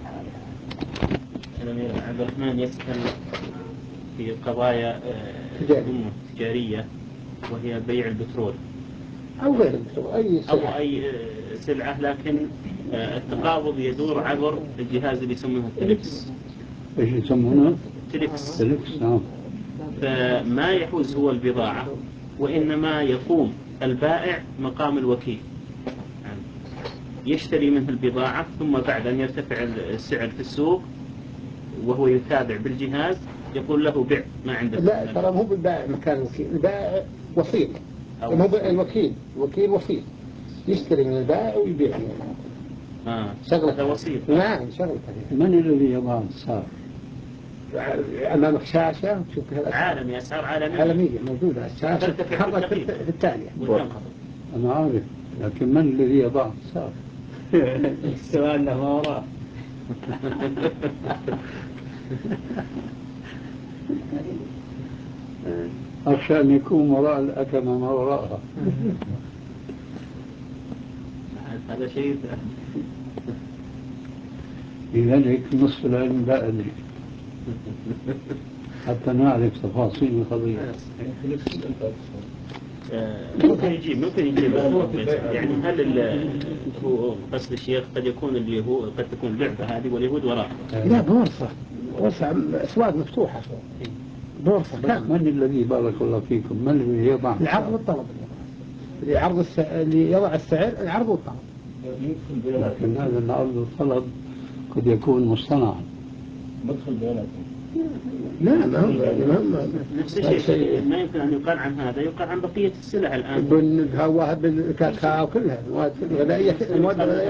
عبد الرحمن يسأل في قضايا تجارية وهي بيع البترول أو غير البترول أي سلعة أو أي سلعة، لكن التقابض يدور عبر الجهاز اللي يسمونه التليكس. إيش يسمونه؟ تليكس. تليكس نعم. فما يحوز هو البضاعة، وإنما يقوم البائع مقام الوكيل، يعني يشتري منه البضاعة ثم بعد أن يرتفع السعر في السوق وهو يتابع بالجهاز يقول له بيع ما عندك. لا ترى مو بالبائع مكان الوكيل، البائع وسيط، مو الوكيل، الوكيل وسيط يشتري من البائع ويبيع. آه. شغلة هذا وسيط. نعم شغلة. من الذي يضع السعر؟ أمامك شاشة تشوف عالمي أسعار عالمية عالمية موجودة الشاشة تتحرك في التالية. أنا عارف، لكن من الذي يضع السعر؟ السؤال له ما وراه. أخشى أن يكون وراء الأكمة ما وراءها. هذا شيء. لذلك نصف العلم لا أدري حتى نعرف تفاصيل القضية. ممكن يجيب ممكن يجيب يعني هل هو قصد الشيخ قد يكون اليهود قد تكون لعبة هذه واليهود وراء؟ لا بورصة، بورصة أسواق مفتوحة، بورصة. من الذي بارك الله فيكم من الذي يضع العرض والطلب؟ اللي عرض الس... اللي يضع السعر العرض والطلب. لكن هذا العرض والطلب قد يكون مصطنعا. مدخل بيانات. لا ما هم نفس الشيء ما يمكن أن يقال عن هذا، يقال عن بقية السلع الآن. بالقهوة بالكاكاو كلها المواد الغذائية المواد الغذائية.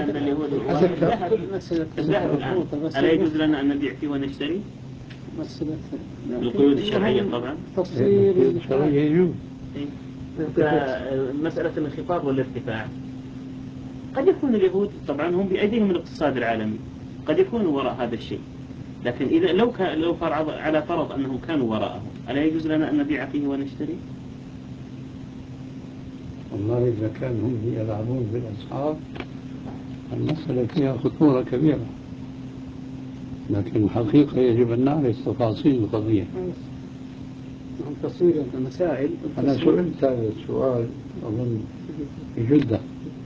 الذهب الآن ألا يجوز لنا أن نبيع فيه ونشتري؟ القيود الشرعية طبعا. تفصيل الشرعية يجوز. فمسألة الانخفاض والارتفاع قد يكون اليهود طبعا هم بأيديهم الاقتصاد العالمي، قد يكونوا وراء هذا الشيء، لكن إذا لو كان لو فرض على فرض أنهم كانوا وراءه، ألا يجوز لنا أن نبيع فيه ونشتري؟ والله إذا كان هم يلعبون بالأسعار المسألة فيها خطورة كبيرة، لكن الحقيقة يجب أن نعرف تفاصيل القضية. تصوير المسائل. أنا سئلت هذا السؤال أظن في جدة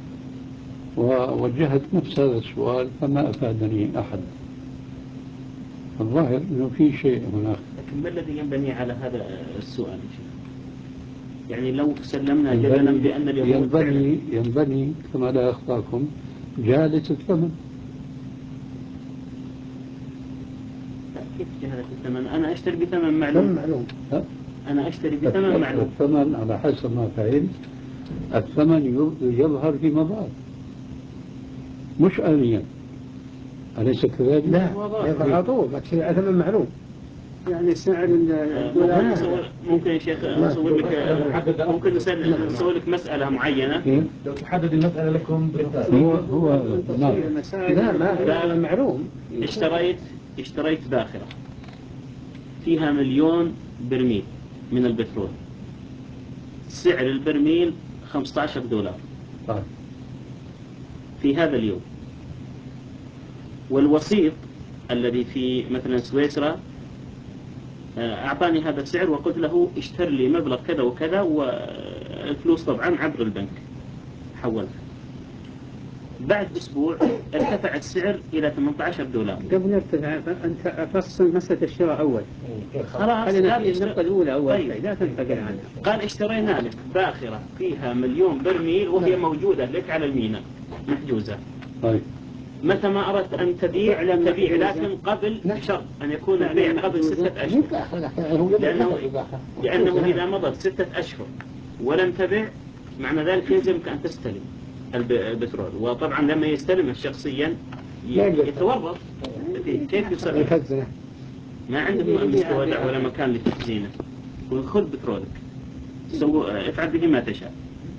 ووجهت نفس هذا السؤال فما أفادني أحد. الظاهر أنه في شيء هناك. لكن ما الذي ينبني على هذا السؤال؟ يعني لو سلمنا جدلا بأن اليهود ينبني ينبني كما لا يخفاكم جهالة الثمن. كيف جهالة الثمن؟ أنا أشتري بثمن معلوم. معلوم. أنا أشتري بثمن معلوم. الثمن على حسب ما فهمت الثمن يظهر فيما بعد مش آنيا، أليس كذلك؟ لا يظهر على طول لكن ثمن معلوم. يعني سعر الدولار ممكن يا شيخ نصور لك، ممكن نصور لك مسألة معينة لو تحدد المسألة لكم بالتفصيل. هو هو نعم. لا ما معلوم. اشتريت اشتريت باخرة فيها مليون برميل من البترول، سعر البرميل خمسة عشر دولار طيب. في هذا اليوم، والوسيط الذي في مثلا سويسرا أعطاني هذا السعر وقلت له اشتر لي مبلغ كذا وكذا، والفلوس طبعا عبر البنك حولها. بعد أسبوع ارتفع السعر إلى ثمانية عشر دولار. قبل يرتفع أنت فصل مسألة الشراء أول. خلاص خلينا في النقطة الأولى أول طيب. شيء لا تنتقل عنها. قال اشترينا لك باخرة فيها مليون برميل وهي موجودة لك على الميناء محجوزة. طيب. متى ما أردت أن تبيع تبيع، لكن قبل بشرط أن يكون البيع قبل ستة أشهر، لأنه, لأنه إذا مضت ستة أشهر ولم تبع معنى ذلك يلزمك أن تستلم البترول، وطبعا لما يستلمه شخصيا يتورط فيه. كيف يصير؟ ما عندهم مستودع ولا مكان لتخزينه، وخذ بترولك سو افعل به ما تشاء.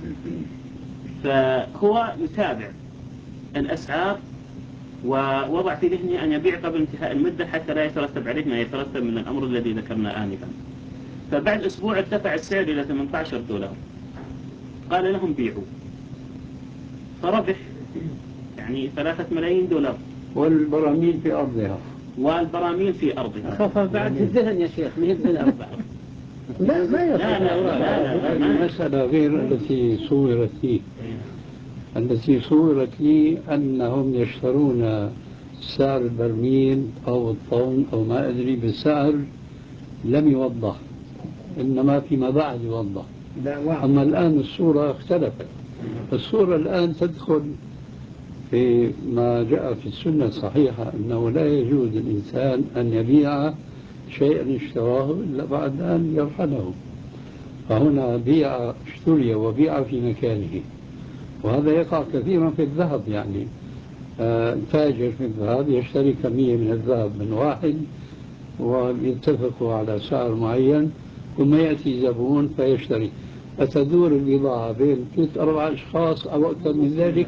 فهو يتابع الأسعار ووضع في ذهنه أن يبيع قبل انتهاء المدة حتى لا يترتب عليه ما يترتب من الأمر الذي ذكرناه آنفا. فبعد أسبوع ارتفع السعر إلى ثمانية عشر دولار، قال لهم بيعوا، فربح يعني ثلاثة ملايين دولار. والبراميل في أرضها. والبراميل في أرضها. خفف بعد في الذهن يا شيخ، ما هي الذهن بعد. لا ما لا لا لا لا المسألة غير التي صورت لي. التي صورت لي أنهم يشترون سعر البرميل أو الطن أو ما أدري بسعر لم يوضح، إنما فيما بعد يوضح. أما الآن الصورة اختلفت. الصورة الآن تدخل في ما جاء في السنة الصحيحة أنه لا يجوز للإنسان أن يبيع شيئا اشتراه إلا بعد أن يرحله. فهنا بيع اشتري وبيع في مكانه، وهذا يقع كثيرا في الذهب. يعني آه تاجر في الذهب يشتري كمية من الذهب من واحد ويتفقوا على سعر معين، ثم يأتي زبون فيشتري، فتدور البضاعة بين ثلاث أربع أشخاص أو أكثر من ذلك،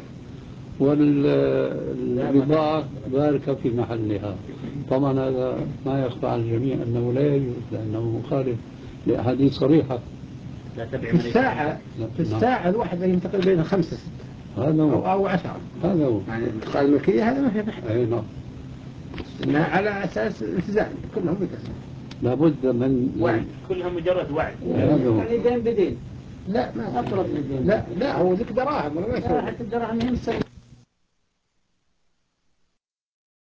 والبضاعة باركة في محلها. طبعا هذا ما يخفى على الجميع أنه لا يجوز، لأنه مخالف لأحاديث صريحة. في الساعة في الساعة الواحد ينتقل بين خمسة هذا هو أو أو عشرة. هذا هو يعني انتقال الملكية هذا ما في بحث. أي نعم. إنها على أساس التزام كلهم بكسر. لابد من وعد، كلهم مجرد وعد. هذا هو. يعني دين بدين. لا ما أقرب من الدين. لا لا هو ذيك دراهم ولا ما يسوي. حتى الدراهم هي